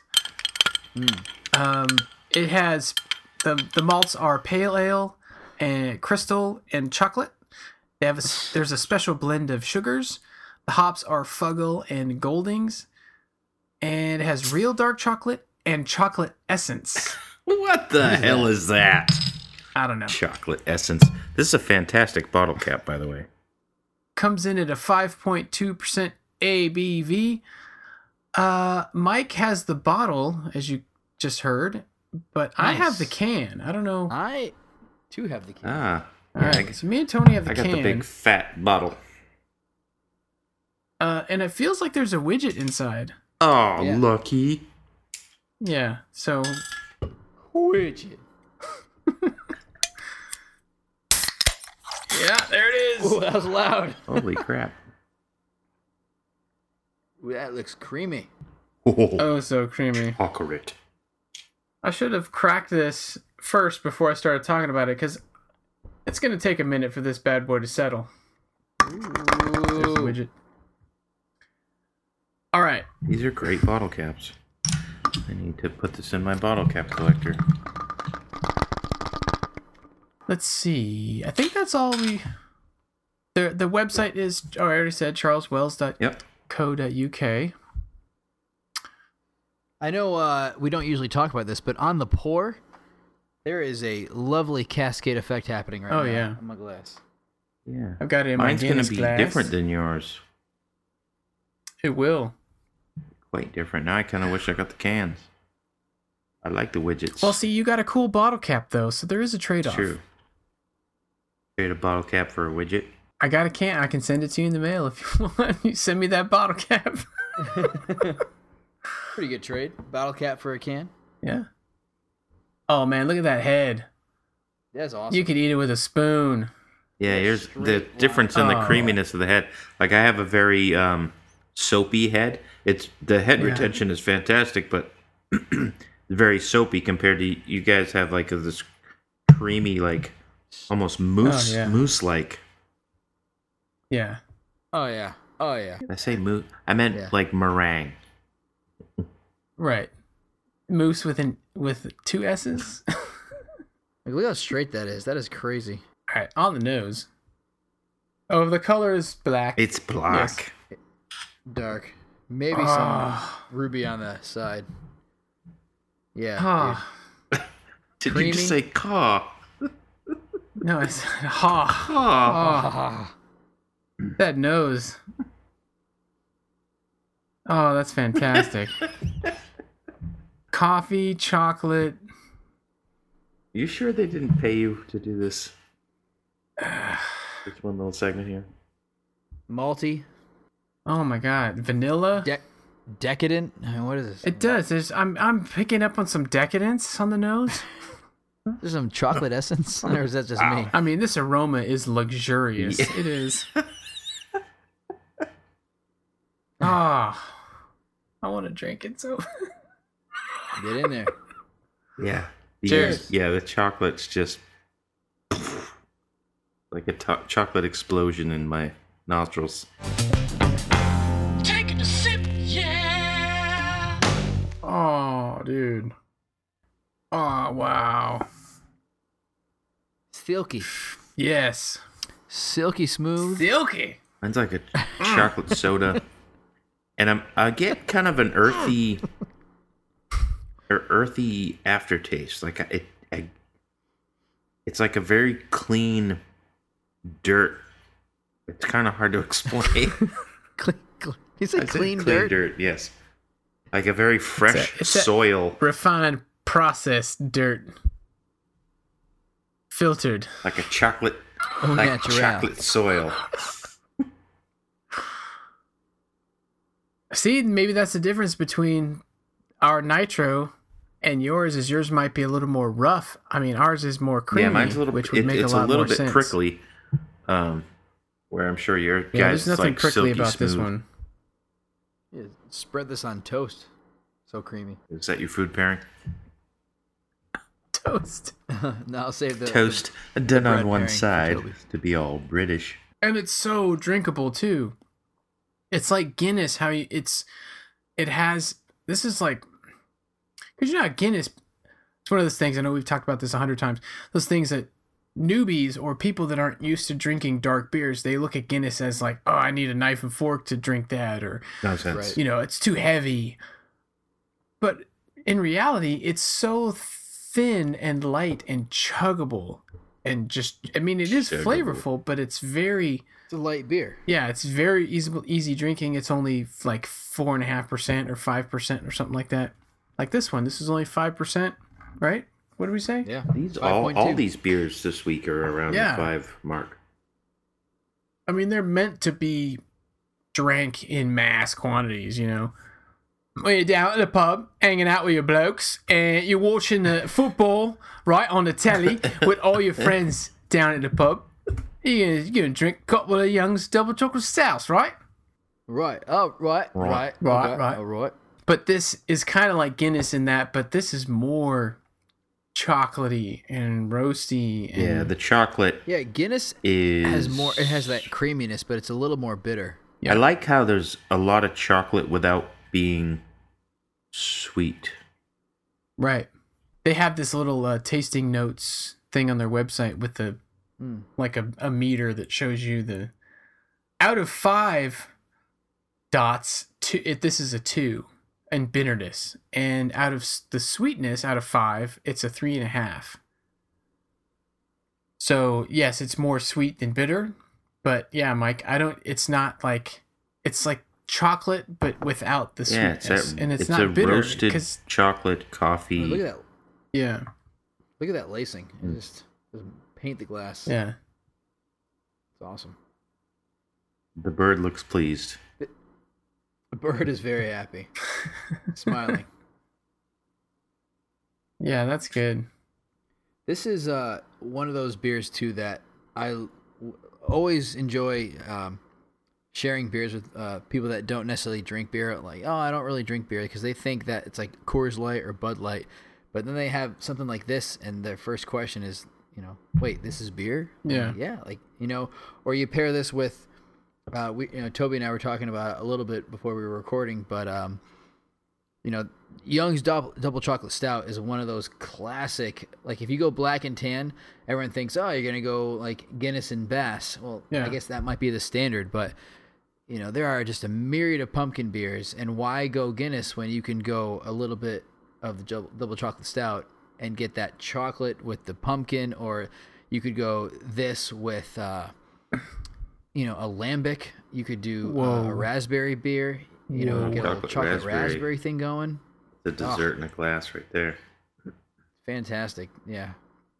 Um, it has the the malts are pale ale and crystal and chocolate. They have a, s- there's a special blend of sugars. The hops are Fuggle and Goldings, and it has real dark chocolate and chocolate essence. What the hell is that? I don't know. Chocolate essence. This is a fantastic bottle cap, by the way. Comes in at a five point two percent A B V. Uh, Mike has the bottle, as you just heard, but I have Nice. the can. I don't know. I too have the key. Ah. All yeah, I, right, so me and Tony have the I got can. the big fat bottle. Uh, and it feels like there's a widget inside. Oh, Yeah. lucky. Yeah, so Widget. yeah, there it is. Ooh, that was loud. Holy crap. Ooh, that looks creamy. Oh, so creamy. Chocolate. I should have cracked this first before I started talking about it, because it's going to take a minute for this bad boy to settle. There's the Ooh. widget. All right. These are great bottle caps. I need to put this in my bottle cap collector. Let's see. I think that's all we... The the website is, oh, I already said, charles wells dot co dot u k. Yep. I know uh, we don't usually talk about this, but on the pour, there is a lovely cascade effect happening right Oh, now yeah. on my glass. Yeah. I've got it in Mine's my going Guinness to be glass. different than yours. It will. Quite different. Now I kind of wish I got the cans. I like the widgets. Well, see, you got a cool bottle cap, though, so there is a trade-off. True. Trade a bottle cap for a widget. I got a can. I can send it to you in the mail if you want. You send me that bottle cap. Pretty good trade. Bottle cap for a can. Yeah. Oh, man, look at that head. That's awesome. You could eat it with a spoon. Yeah, here's the straight difference in the line. Oh. creaminess of the head. Like I have a very um, soapy head. It's the head Yeah. retention is fantastic, but very soapy compared to you guys have like this creamy, like almost mousse, Oh, yeah. mousse like. Yeah. Oh yeah. Oh yeah. I say mousse. I meant Yeah. like meringue. Right. Moose with an with two S's. All Like, look how straight that is. That is crazy. right, on the nose. Oh, the color is black. It's black. Dark. Maybe Ah. some ruby on the side. Yeah. Ah. Did creamy. you just say caw? No, it's ha. Caw. Ah. That nose. Oh, that's fantastic. Coffee, chocolate, You sure they didn't pay you to do this? This one little segment here. Malty. Oh my god, vanilla. De- decadent. I mean, what is this? It does. There's, I'm I'm picking up on some decadence on the nose. There's some chocolate essence, or is that just me? I mean, this aroma is luxurious. Yeah. It is. Ah, oh, I want to drink it so. Get in there. Yeah. The, Cheers. Yeah, the chocolate's just like a to- chocolate explosion in my nostrils. Taking a sip, yeah. Oh, dude. Oh, wow. Silky. Yes. Silky smooth. Silky. Mine's like a chocolate soda. And I'm, I get kind of an earthy, or earthy aftertaste. Like it, I, it's like a very clean dirt. It's kind of hard to explain. clean, clean. You said I clean, said clean dirt? dirt? Yes, like a very fresh it's a, it's soil, refined, processed dirt, filtered, like a chocolate, oh, like natural. chocolate soil. See, maybe that's the difference between our nitro and yours. Is yours might be a little more rough. I mean, ours is more creamy, Yeah, mine's a little. which would It, make it's a lot a little more bit sense. prickly. Um, where I'm sure your Yeah, guys there's nothing like prickly silky about smooth. this one. Yeah, spread this on toast. So creamy. Is that your food pairing? Toast. No, I'll save the Toast the, done the on bread one pairing for side Toby. to be all British. And it's so drinkable too. It's like Guinness. How you, it's it has. This is like, because you know how Guinness. It's one of those things. I know we've talked about this a hundred times. Those things that newbies or people that aren't used to drinking dark beers, they look at Guinness as like, oh, I need a knife and fork to drink that, or Nonsense. Right. you know, it's too heavy. But in reality, it's so thin and light and chuggable, and just, I mean, it is Chuggable. flavorful, but it's very. It's a light beer. Yeah, it's very easy easy drinking. It's only like four and a half percent or five percent or something like that. Like this one, this is only five percent, right? What did we say? Yeah. These all, five point two. all these beers this week are around Yeah. the five mark. I mean, they're meant to be drank in mass quantities, you know. When you're down at the pub, hanging out with your blokes, and you're watching the football, right, on the telly with all your friends down at the pub, you're gonna, you're gonna drink a couple of Young's double chocolate stouts, right? Right. Oh, right. Right. Right, okay, right. All right. But this is kind of like Guinness in that, but this is more chocolatey and roasty. And Yeah, the chocolate Yeah, Guinness is has more. It has that creaminess, but it's a little more bitter. Yeah. I like how there's a lot of chocolate without being sweet. Right. They have this little uh, tasting notes thing on their website with the Mm. like a, a meter that shows you the out of five dots. Two, it, this is a two in bitterness, and out of s- the sweetness, out of five, it's a three and a half. So yes, it's more sweet than bitter, but yeah, Mike, I don't. It's not like it's like chocolate, but without the Yeah, it's sweetness, a, and it's, it's not a bitter roasted because chocolate coffee. Oh, look at that. yeah, Look at that lacing. It just, just paint the glass. yeah. It's awesome. The bird looks pleased. The bird is very happy, smiling. Yeah, that's good. This is uh, one of those beers too that I w- always enjoy um, sharing beers with uh, people that don't necessarily drink beer. Like, oh, I don't really drink beer, because they think that it's like Coors Light or Bud Light, but then they have something like this, and their first question is, you know, wait, this is beer? Yeah. Like, yeah, like, you know, or you pair this with, uh, we, you know, Toby and I were talking about it a little bit before we were recording, but um, you know, Young's double, double chocolate stout is one of those classic, like if you go black and tan, everyone thinks, oh, you're going to go like Guinness and Bass. Well, Yeah. I guess that might be the standard, but you know, there are just a myriad of pumpkin beers, and why go Guinness when you can go a little bit of the double, double chocolate stout and get that chocolate with the pumpkin, or you could go this with, uh, you know, a lambic. You could do uh, Whoa. a raspberry beer, you know, Whoa. get a little Chocolate chocolate raspberry. raspberry. thing going. The dessert in a glass right there. Fantastic. Yeah.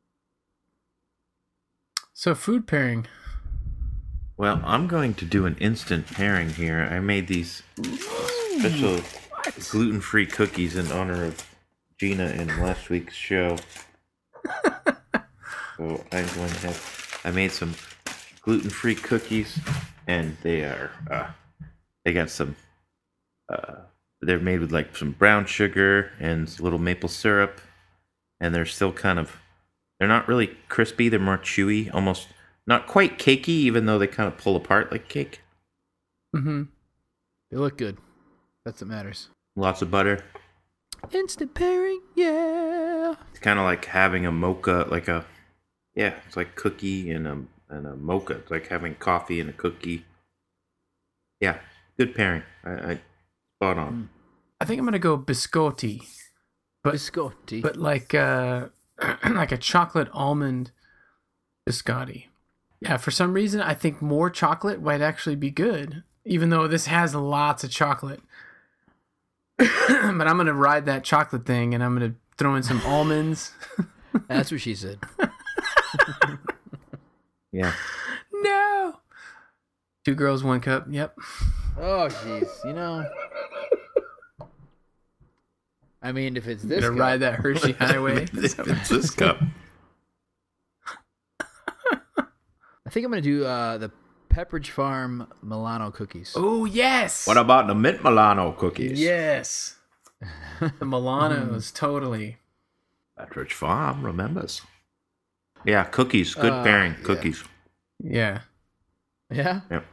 So food pairing. Well, I'm going to do an instant pairing here. I made these special gluten-free cookies in honor of Gina in last week's show. So I'm going to have. I made some gluten-free cookies, and they are. Uh, they got some. Uh, they're made with like some brown sugar and a little maple syrup, and they're still kind of. They're not really crispy. They're more chewy, almost not quite cakey, even though they kind of pull apart like cake. Mm-hmm. They look good. That's what matters. Lots of butter. Instant pairing, yeah. It's kind of like having a mocha, like a, yeah, it's like cookie and a and a mocha. It's like having coffee and a cookie. Yeah, good pairing. I, I spot on. I think I'm gonna go biscotti, but biscotti, but like uh, like a chocolate almond biscotti. Yeah, for some reason I think more chocolate might actually be good, even though this has lots of chocolate. But I'm gonna ride that chocolate thing, and I'm gonna throw in some almonds. That's what she said. Yeah. No. Two girls, one cup. Yep. Oh, jeez. You know. I mean, if it's this, gonna cup, ride that Hershey Highway. If it's this cup. I think I'm gonna do uh, the Pepperidge Farm Milano cookies. Oh yes. What about the mint Milano cookies? Yes. The Milanos, totally. Pepperidge Farm remembers. Yeah, cookies. Good Uh, pairing. yeah. Cookies. Yeah. Yeah. Yep.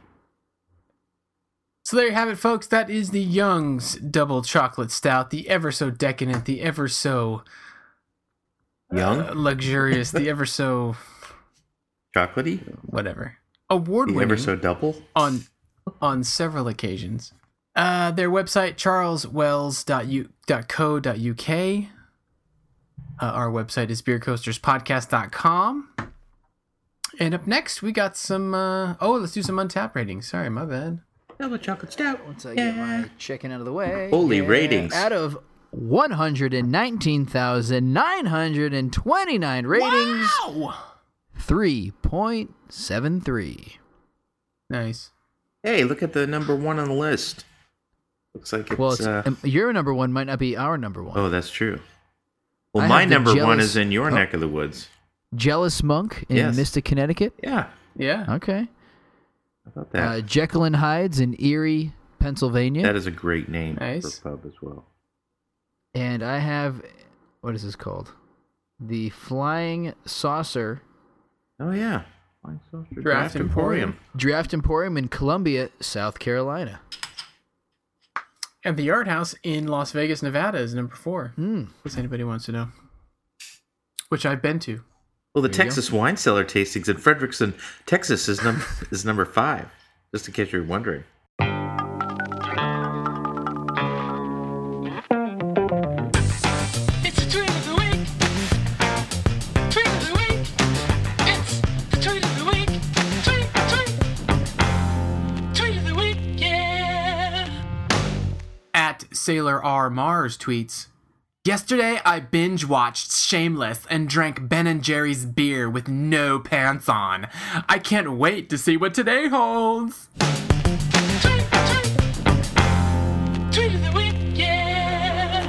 So there you have it, folks. That is the Young's Double Chocolate Stout, the ever so decadent, the ever so Young, uh, luxurious, the ever so chocolatey, whatever, award the winning, ever so double on on several occasions. Uh, their website charles wells dot co dot uk. Uh, our website is beer coasters podcast dot com. And up next, we got some. Uh, oh, let's do some Untappd ratings. Sorry, my bad. Double chocolate stout. Once I get my chicken out of the way. Holy yeah. ratings. Out of one hundred nineteen thousand nine hundred twenty-nine ratings. Wow! three point seven three. Nice. Hey, look at the number one on the list. Looks like it's. Well, it's, uh, um, your number one might not be our number one. oh, that's true. Well, I my have the number one jealous- is in your oh. neck of the woods. Jealous Monk in Yes. Mystic, Connecticut. Yeah. Yeah. Okay. How about that? Uh, Jekyll and Hyde's in Erie, Pennsylvania. That is a great name Nice. for a pub as well. And I have, what is this called? The Flying Saucer Oh yeah. Flying Saucer Draft Emporium. Draft Emporium in Columbia, South Carolina. And the Yard House in Las Vegas, Nevada is number four. Hmm. In case anybody wants to know. Which I've been to. Well, the There you Texas Wine Cellar tastings in Frederickson, Texas, is number is number five. Just in case you're wondering. It's the tweet of the week. Tweet of the week. It's the tweet of the week. Tweet, tweet. Tweet of the week, yeah. At Sailor R. Mars tweets, yesterday I binge watched Shameless and drank Ben and Jerry's beer with no pants on. I can't wait to see what today holds. Tweet, tweet. Tweet of the week, yeah.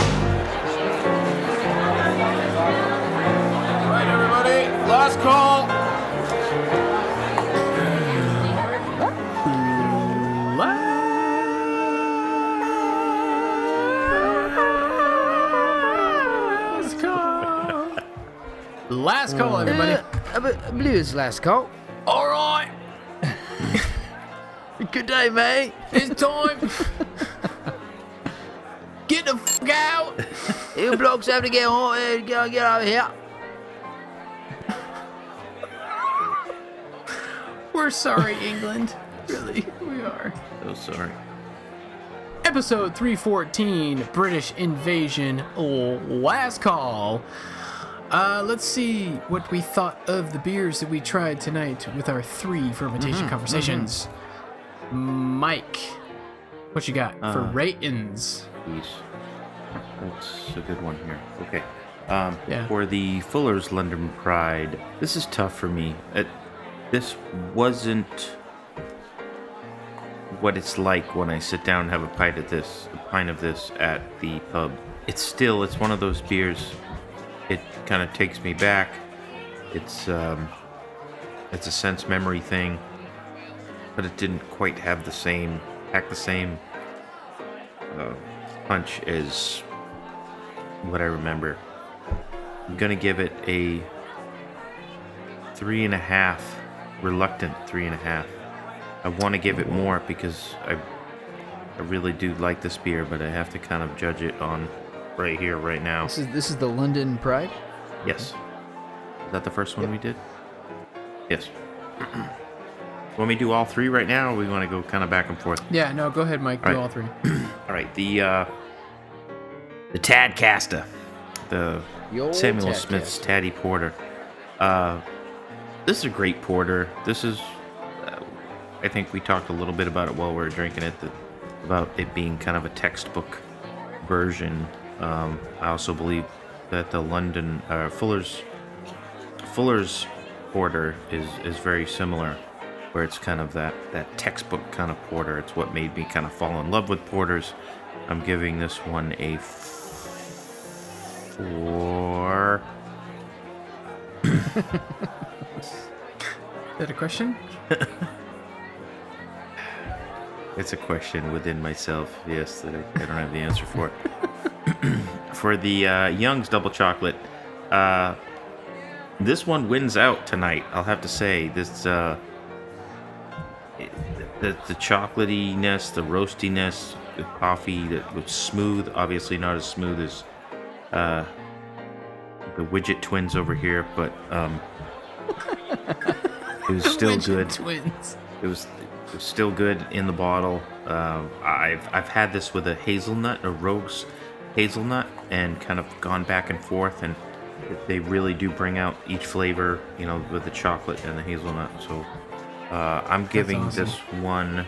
All right, everybody. Last call. Last call. Last call, everybody. Uh, I be- I believe it's last call. All right. Good day, mate. It's time. Get the f*** out. You blokes have to get on, uh, get, get over here. We're sorry, England. Really, we are. So sorry. Episode three fourteen, British Invasion, last call. Uh, let's see what we thought of the beers that we tried tonight with our three fermentation Mm-hmm, conversations. Mike, what you got for Uh, ratings? Jeez. That's a good one here. Okay. Um, Yeah. For the Fuller's London Pride, this is tough for me. It, this wasn't what it's like when I sit down and have a pint of this, a pint of this at the pub. It's still, it's one of those beers. It kind of takes me back. It's um, it's a sense memory thing, but it didn't quite have the same, pack the same uh, punch as what I remember. I'm gonna give it a three and a half, reluctant three and a half. I want to give it more because I, I really do like this beer, but I have to kind of judge it on right here, right now. This is this is the London Pride? Yes. Is that the first one we did? Yes. Want me to do all three right now, or we want to go kind of back and forth? Yeah, no, go ahead, Mike. All Do right. all three. All right, the uh, the Tadcaster, the The old Samuel Tadcaster. Smith's Taddy Porter. Uh, this is a great porter. This is, uh, I think we talked a little bit about it while we were drinking it, that, about it being kind of a textbook version. Um, I also believe that the London uh, Fuller's Fuller's Porter is is very similar, where it's kind of that that textbook kind of porter. It's what made me kind of fall in love with porters. I'm giving this one a f- four. Is that a question? It's a question within myself, yes, that I, I don't have the answer for it. For the uh, Young's Double Chocolate, uh, this one wins out tonight. I'll have to say this. Uh, it, the the chocolatiness, the roastiness, the coffee that was smooth. Obviously, not as smooth as uh, the Widget Twins over here, but um, it was still Widget good. Twins. It was. It was still good in the bottle. Um, I've I've had this with a hazelnut, a Rogue's hazelnut, and kind of gone back and forth, and they really do bring out each flavor, you know, with the chocolate and the hazelnut. So uh, I'm giving awesome. this one.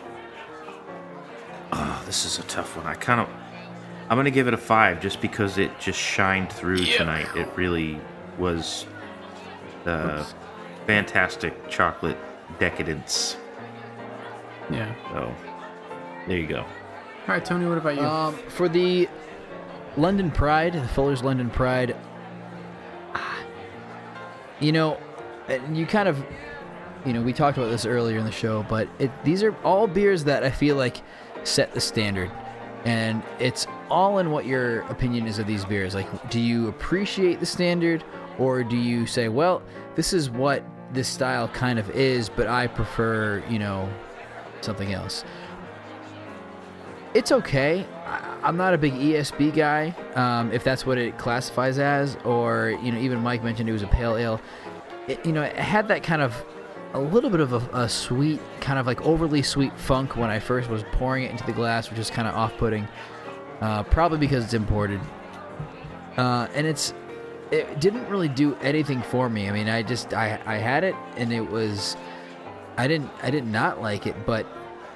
Oh, this is a tough one. I kind of, I'm gonna give it a five just because it just shined through Yeah. tonight. It really was the fantastic chocolate decadence. Yeah. So, there you go. All right, Tony, what about you? Um, for the London Pride, the Fuller's London Pride, ah, you know, and you kind of, you know, we talked about this earlier in the show, but it, these are all beers that I feel like set the standard. And it's all in what your opinion is of these beers. Like, do you appreciate the standard, or do you say, well, this is what this style kind of is, but I prefer, you know, something else. It's okay. I, I'm not a big E S B guy, um, if that's what it classifies as, or, you know, even Mike mentioned it was a pale ale. It, you know, it had that kind of a little bit of a, a sweet, kind of like overly sweet funk when I first was pouring it into the glass, which is kind of off-putting, uh, probably because it's imported. Uh, and it's it didn't really do anything for me. I mean, I just I I had it, and it was. I didn't I did not like it, but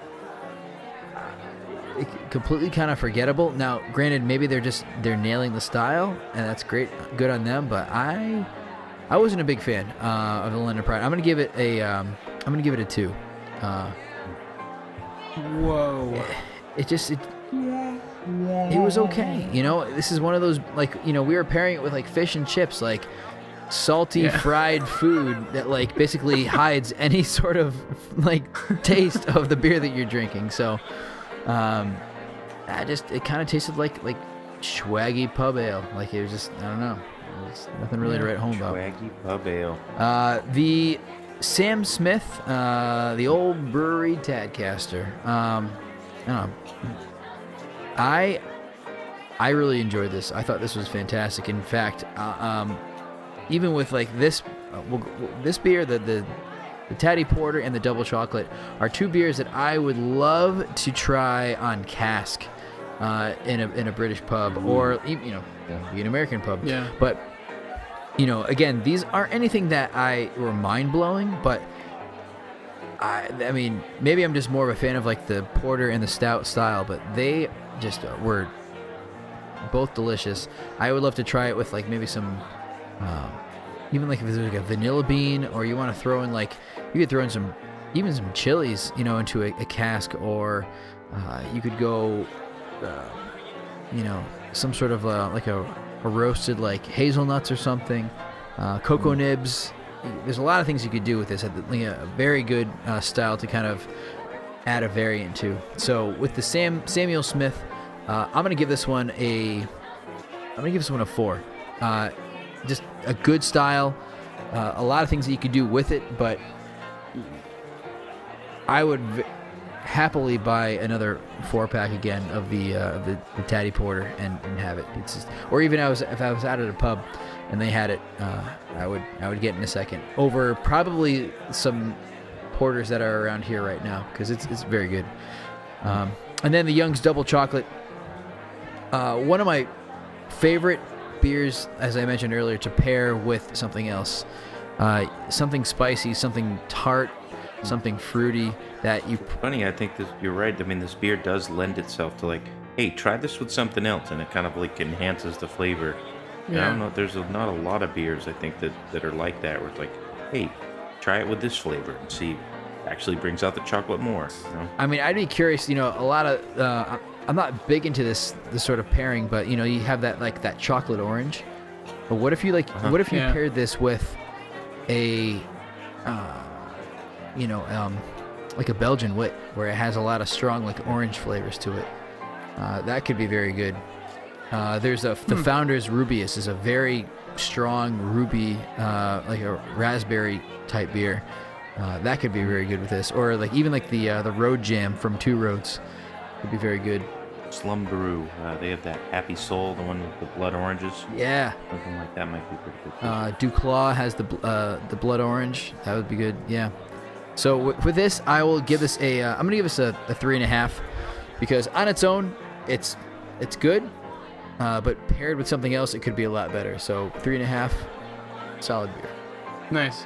it, completely kind of forgettable. Now, granted, maybe they're just they're nailing the style, and that's great, good on them. But I I wasn't a big fan uh, of the London Pride. I'm gonna give it a um, I'm gonna give it a two. Uh, Whoa! It just it it was okay. You know, this is one of those, like, you know, we were pairing it with like fish and chips, like salty Yeah. fried food that like basically hides any sort of like taste of the beer that you're drinking. So um I just it kind of tasted like like swaggy pub ale. Like it was just, I don't know, there's nothing really to write home about. Swaggy pub ale. Uh the Sam Smith, uh the old brewery Tadcaster. um I don't know, I I really enjoyed this. I thought this was fantastic. In fact, uh, um even with like this, uh, well, this beer, the, the the Taddy Porter and the Double Chocolate are two beers that I would love to try on cask, uh, in a in a British pub, or e- you know, be an American pub. Yeah. But you know, again, these aren't anything that I were mind blowing, but I I mean, maybe I'm just more of a fan of like the porter and the stout style, but they just uh, were both delicious. I would love to try it with like maybe some, um, even like if there's like a vanilla bean, or you want to throw in like, you could throw in some, even some chilies, you know, into a, a cask, or uh, you could go, uh, you know, some sort of uh, like a, a roasted like hazelnuts or something, uh, cocoa nibs. There's a lot of things you could do with this. A very good uh, style to kind of add a variant to. So with the Sam Samuel Smith, uh, I'm gonna give this one a. I'm gonna give this one a four. Uh, just a good style. Uh, a lot of things that you could do with it, but I would v- happily buy another four pack again of the uh, the, the Taddy Porter and, and have it. It's just, or even I was if I was out at a pub and they had it, uh, I would I would get in a second over probably some porters that are around here right now, because it's it's very good. Um, and then the Young's Double Chocolate, uh, one of my favorite beers, as I mentioned earlier, to pair with something else, uh, something spicy, something tart, something fruity that you. Funny, I think this, you're right. I mean, this beer does lend itself to like, hey, try this with something else, and it kind of like enhances the flavor. Yeah. I don't know. There's a, not a lot of beers I think that, that are like that, where it's like, hey, try it with this flavor and see, actually brings out the chocolate more. You know? I mean, I'd be curious. You know, a lot of uh, I'm not big into this this sort of pairing, but you know, you have that like that chocolate orange. But what if you like? Uh-huh. What if you yeah. paired this with a, uh, you know, um, like a Belgian wit, where it has a lot of strong like orange flavors to it? Uh, that could be very good. Uh, there's a the hmm. Founder's Rubius is a very strong ruby, uh, like a raspberry type beer. Uh, that could be very good with this, or like even like the uh, the Road Jam from Two Roads could be very good. Slumberoo, uh, they have that Happy Soul, the one with the blood oranges. Yeah, something like that might be pretty good. Uh, Duclaw has the uh, the blood orange. That would be good. Yeah. So w- with this, I will give this a. Uh, I'm gonna give this a, a three and a half, because on its own, it's it's good. Uh, but paired with something else, it could be a lot better. So three and a half, solid beer. Nice.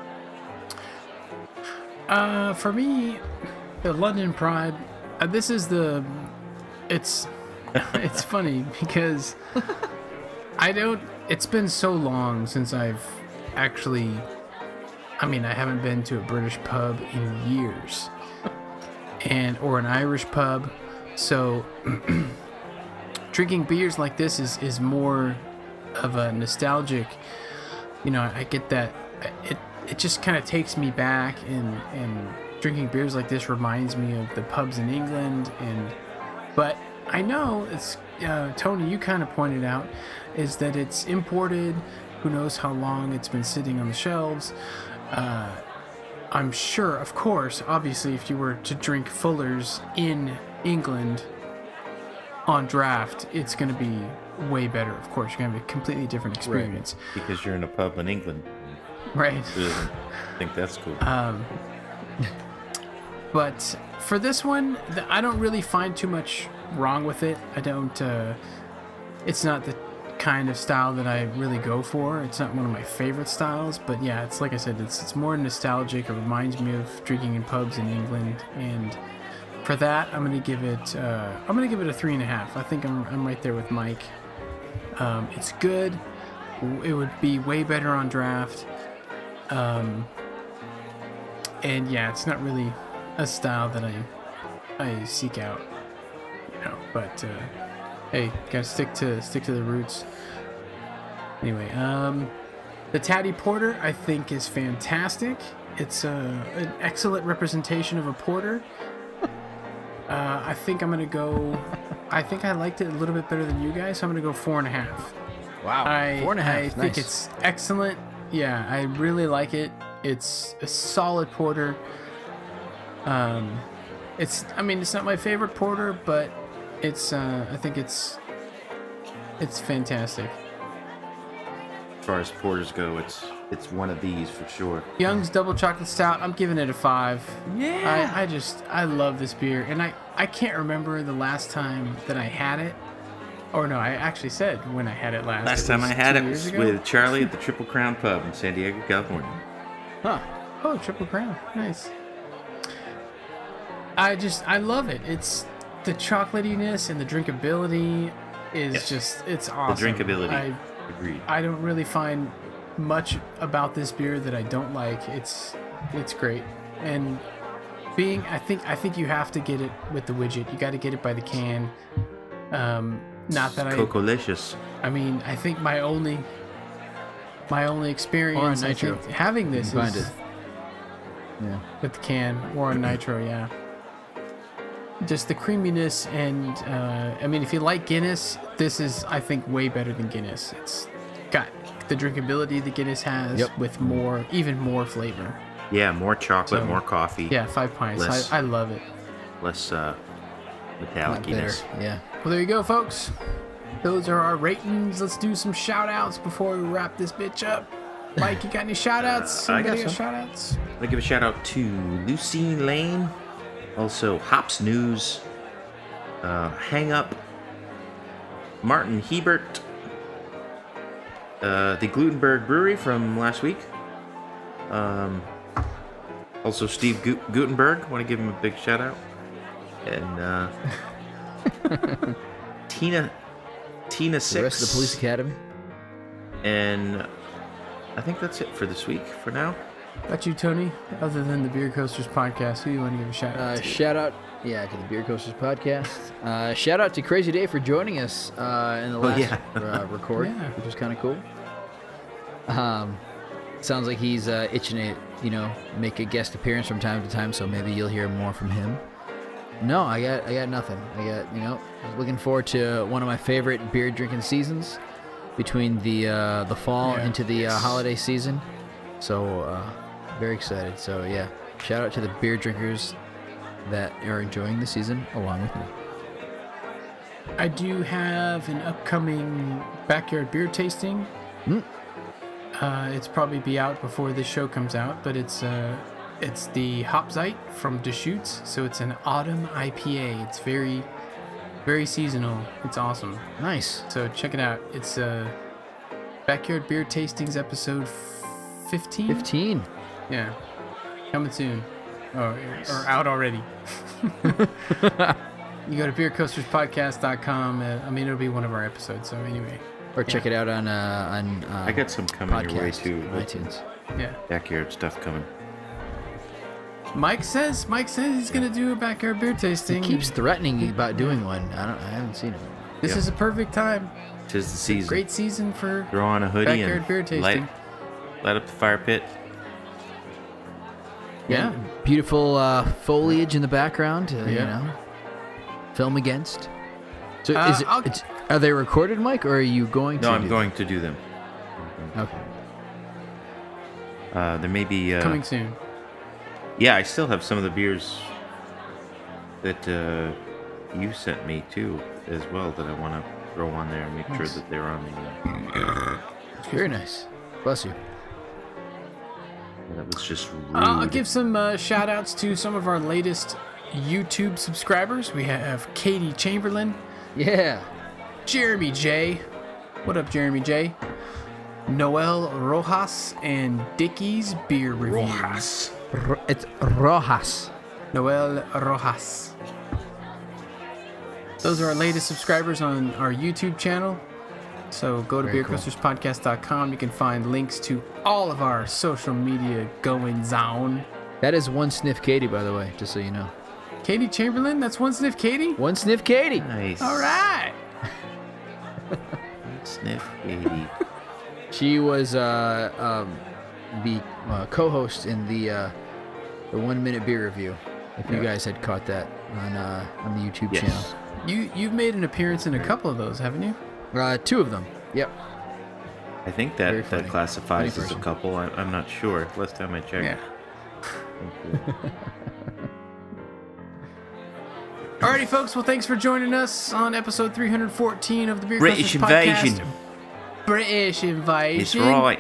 Uh, for me, the London Pride. Uh, this is the. It's, it's funny because I don't. It's been so long since I've actually. I mean, I haven't been to a British pub in years, and or an Irish pub, so. Drinking beers like this is, is more of a nostalgic, you know, I get that, it it just kind of takes me back, and, and drinking beers like this reminds me of the pubs in England, and, but I know, it's, uh, Tony, you kind of pointed out, is that it's imported, who knows how long it's been sitting on the shelves. uh, I'm sure, of course, obviously, if you were to drink Fuller's in England, on draft, it's going to be way better. Of course, you're going to have a completely different experience. Right. Because you're in a pub in England. Right. I think that's cool. Um, but for this one, I don't really find too much wrong with it. I don't, uh, it's not the kind of style that I really go for. It's not one of my favorite styles, but yeah, it's like I said, it's, it's more nostalgic. It reminds me of drinking in pubs in England, and for that, I'm gonna give it. Uh, I'm gonna give it a three and a half. I think I'm. I'm right there with Mike. Um, it's good. It would be way better on draft. Um, and yeah, it's not really a style that I I seek out. You know, but uh, hey, gotta stick to stick to the roots. Anyway, um, the Taddy Porter I think is fantastic. It's uh, an excellent representation of a porter. Uh, I think I'm gonna go. I think I liked it a little bit better than you guys, so I'm gonna go four and a half. Wow, I, four and a half. I nice. think it's excellent. Yeah, I really like it. It's a solid porter. Um, it's. I mean, it's not my favorite porter, but it's. Uh, I think it's. It's fantastic. As far as porters go, it's it's one of these for sure. Young's Double Chocolate Stout, I'm giving it a five. Yeah. I, I just, I love this beer. And I, I can't remember the last time that I had it. Or no, I actually said when I had it last. Last it time I had it was ago. with Charlie at the Triple Crown Pub in San Diego, California. Huh. Oh, Triple Crown. Nice. I just, I love it. It's the chocolatiness and the drinkability. is Yes. just, it's awesome. The drinkability. I, Agreed. I don't really find much about this beer that I don't like. It's it's great. And being, I think I think you have to get it with the widget. You got to get it by the can. Um, not that I. Cocolicious. I mean, I think my only my only experience I Nitro. think, having this You can is find it. Yeah. with the can or on Nitro, yeah. Just the creaminess and uh, I mean, if you like Guinness, this is I think way better than Guinness. It's got the drinkability that Guinness has Yep. with more, even more flavor. Yeah, more chocolate, So, more coffee. Yeah, five pints. Less- I, I love it. Less uh, Not better. metallic-iness. Yeah. Well, there you go, folks. Those are our ratings. Let's do some shout outs before we wrap this bitch up. Mike, you got any shout outs? Uh, I got Anybody got some. shout outs? I want to give a shout out to Lucine Lane, also Hops News, uh, Hang Up, Martin Hebert, uh, the Glutenberg Brewery from last week, um, also Steve Gu- Gutenberg. Want to give him a big shout out, and uh, Tina Tina Six. The rest of the police academy. And I think that's it for this week for now. Got you, Tony. Other than the Beer Coasters podcast, who do you want to give a shout out Uh, to? shout out, yeah, to the Beer Coasters podcast. Uh, shout out to Crazy Dave for joining us uh, in the Oh, last yeah. uh, record, Yeah. which was kind of cool. Um, sounds like he's uh, itching to, you know, make a guest appearance from time to time. So maybe you'll hear more from him. No, I got, I got nothing. I got, you know, looking forward to one of my favorite beer drinking seasons between the uh, the fall Yeah. into the uh, holiday season. So uh, very excited. So yeah, shout out to the beer drinkers that are enjoying the season along with me. I do have an upcoming backyard beer tasting. Mm. Uh, it's probably be out before this show comes out, but it's uh, it's the Hopzite from Deschutes, so it's an autumn I P A. It's very, very seasonal. It's awesome. Nice. So check it out. It's uh, backyard beer tastings episode fifteen. Fifteen. Yeah, coming soon. Oh, or out already. You go to beer coasters podcast dot com. Uh, I mean, it'll be one of our episodes. So anyway. Or check it out on uh, on. Uh, I got some coming your way podcast, too. iTunes. Yeah. Backyard stuff coming. Mike says Mike says he's gonna do a backyard beer He tasting. keeps threatening about doing one. I don't. I haven't seen it. This Yeah. is a perfect time. Tis the season. Great season for Throw on a hoodie backyard and beer tasting. light, light up the fire pit. Yeah. Beautiful uh, foliage in the background. Uh, You Yeah. know. Film against. So Uh, is it? I'll- It's, are they recorded, Mike, or are you going to? No, I'm do going to do them. them? Okay. Uh, there may be. Uh, Coming soon. Yeah, I still have some of the beers that uh, you sent me too, as well, that I want to throw on there and make sure Nice. that they're on the. Uh, Very nice. Bless you. that was just rude. Uh, I'll give some uh, shout outs to some of our latest YouTube subscribers. We have Katie Chamberlain, Yeah. Jeremy J. What up, Jeremy J? Noel Rojas and Dickie's Beer Reviews. Rojas. Ro- it's Rojas. Noel Rojas. Those are our latest subscribers on our YouTube channel. So go to Very beer cool. coasters podcast dot com. You can find links to all of our social media goings on. That is one sniff Katie, by the way, just so you know. Katie Chamberlain, that's one sniff Katie? One sniff Katie. Nice. All right. Sniff Katie. She was uh, um, the uh, co-host in the uh, the one minute beer review. If you Yeah. guys had caught that on uh, on the YouTube Yes. channel. You you've made an appearance in a couple of those, haven't you? Uh, two of them. Yep. I think Very that funny. that classifies Funny as a person. couple. I, I'm not sure. Last time I checked. Yeah. Alrighty, folks. Well, thanks for joining us on episode three hundred fourteen of the Beer British Coasters podcast. invasion. British invasion. It's right.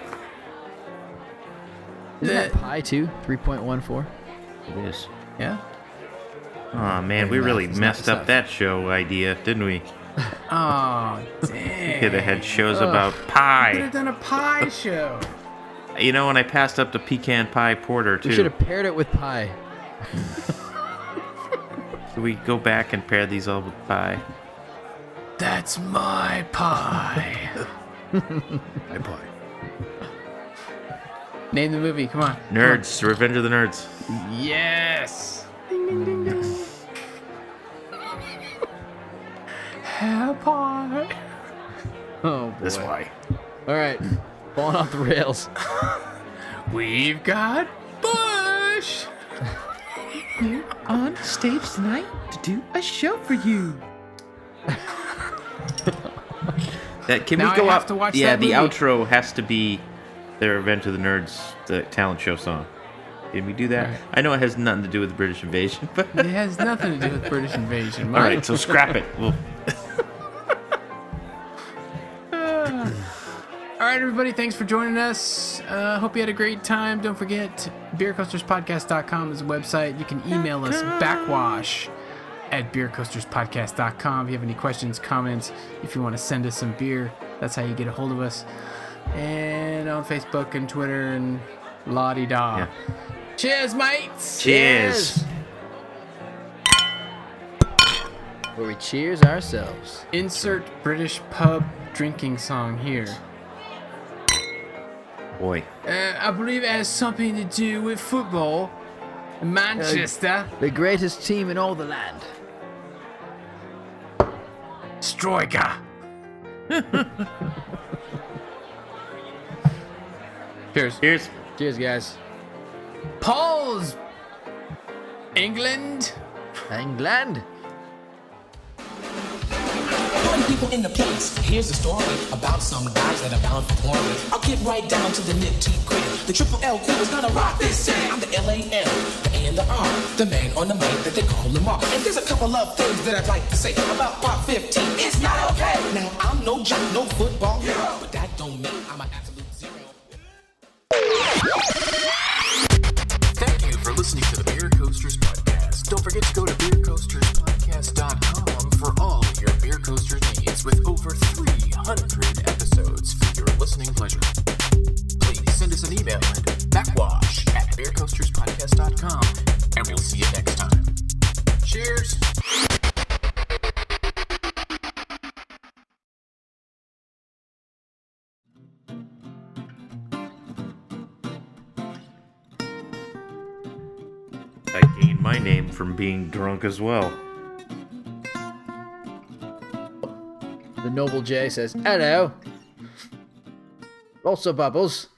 Isn't that The- pi too? three point one four. It is. Yeah. Oh man, we Math really is not messed the up stuff. that show idea, didn't we? Oh, We damn. could have had shows Ugh. about Could have pie. done a pie show. You know, and I passed up the pecan pie porter We should too. have paired it with pie. Should we go back and pair these all with pie? That's my pie. My pie. Name the movie. Come on. Nerds. Come on. Revenge of the Nerds. Yes. Ding, ding, ding, ding. Hair pie. Oh, boy. That's why. All right. Falling off the rails. We've got Bush. We're on stage tonight to do a show for you. That, can Now we go I have up? to watch yeah, that the movie. outro has to be the Revenge of the Nerds, the talent show song. Can we do that? Right. I know it has nothing to do with the British invasion, but It has nothing to do with British invasion. all right, so scrap it. We'll... All right, everybody, thanks for joining us. Uh, hope you had a great time. Don't forget, beer coasters podcast dot com is a website. You can email us backwash at beer coasters podcast dot com. If you have any questions, comments, if you want to send us some beer, that's how you get a hold of us. And on Facebook and Twitter and la-di-da. Yeah. Cheers, mates! Cheers. Where we cheers ourselves. Insert British pub drinking song here. Boy. Uh, I believe it has something to do with football. Manchester. The greatest team in all the land. Striker. Cheers. Cheers. Cheers, guys. Paul's. England. England. Party people in the place. Here's the story about some guys that are bound for glory. I'll get right down to the nitty-gritty. The triple L crew is gonna rock this city. I'm the L A L, the A and the R, the man on the mic that they call Lamar. And there's a couple of things that I'd like to say about Part fifteen. It's not okay. Now I'm no jock, no football hero, but that don't mean I'm an absolute zero. Thank you for listening to the Beer Coasters Podcast. Don't forget to go to beer coasters podcast dot com for all your Beer Coaster needs with over three hundred episodes for your listening pleasure. Please send us an email at backwash at beer coasters podcast dot com, and we'll see you next time. Cheers! I gained my name from being drunk as well. The Noble J says, hello. Also, Bubbles.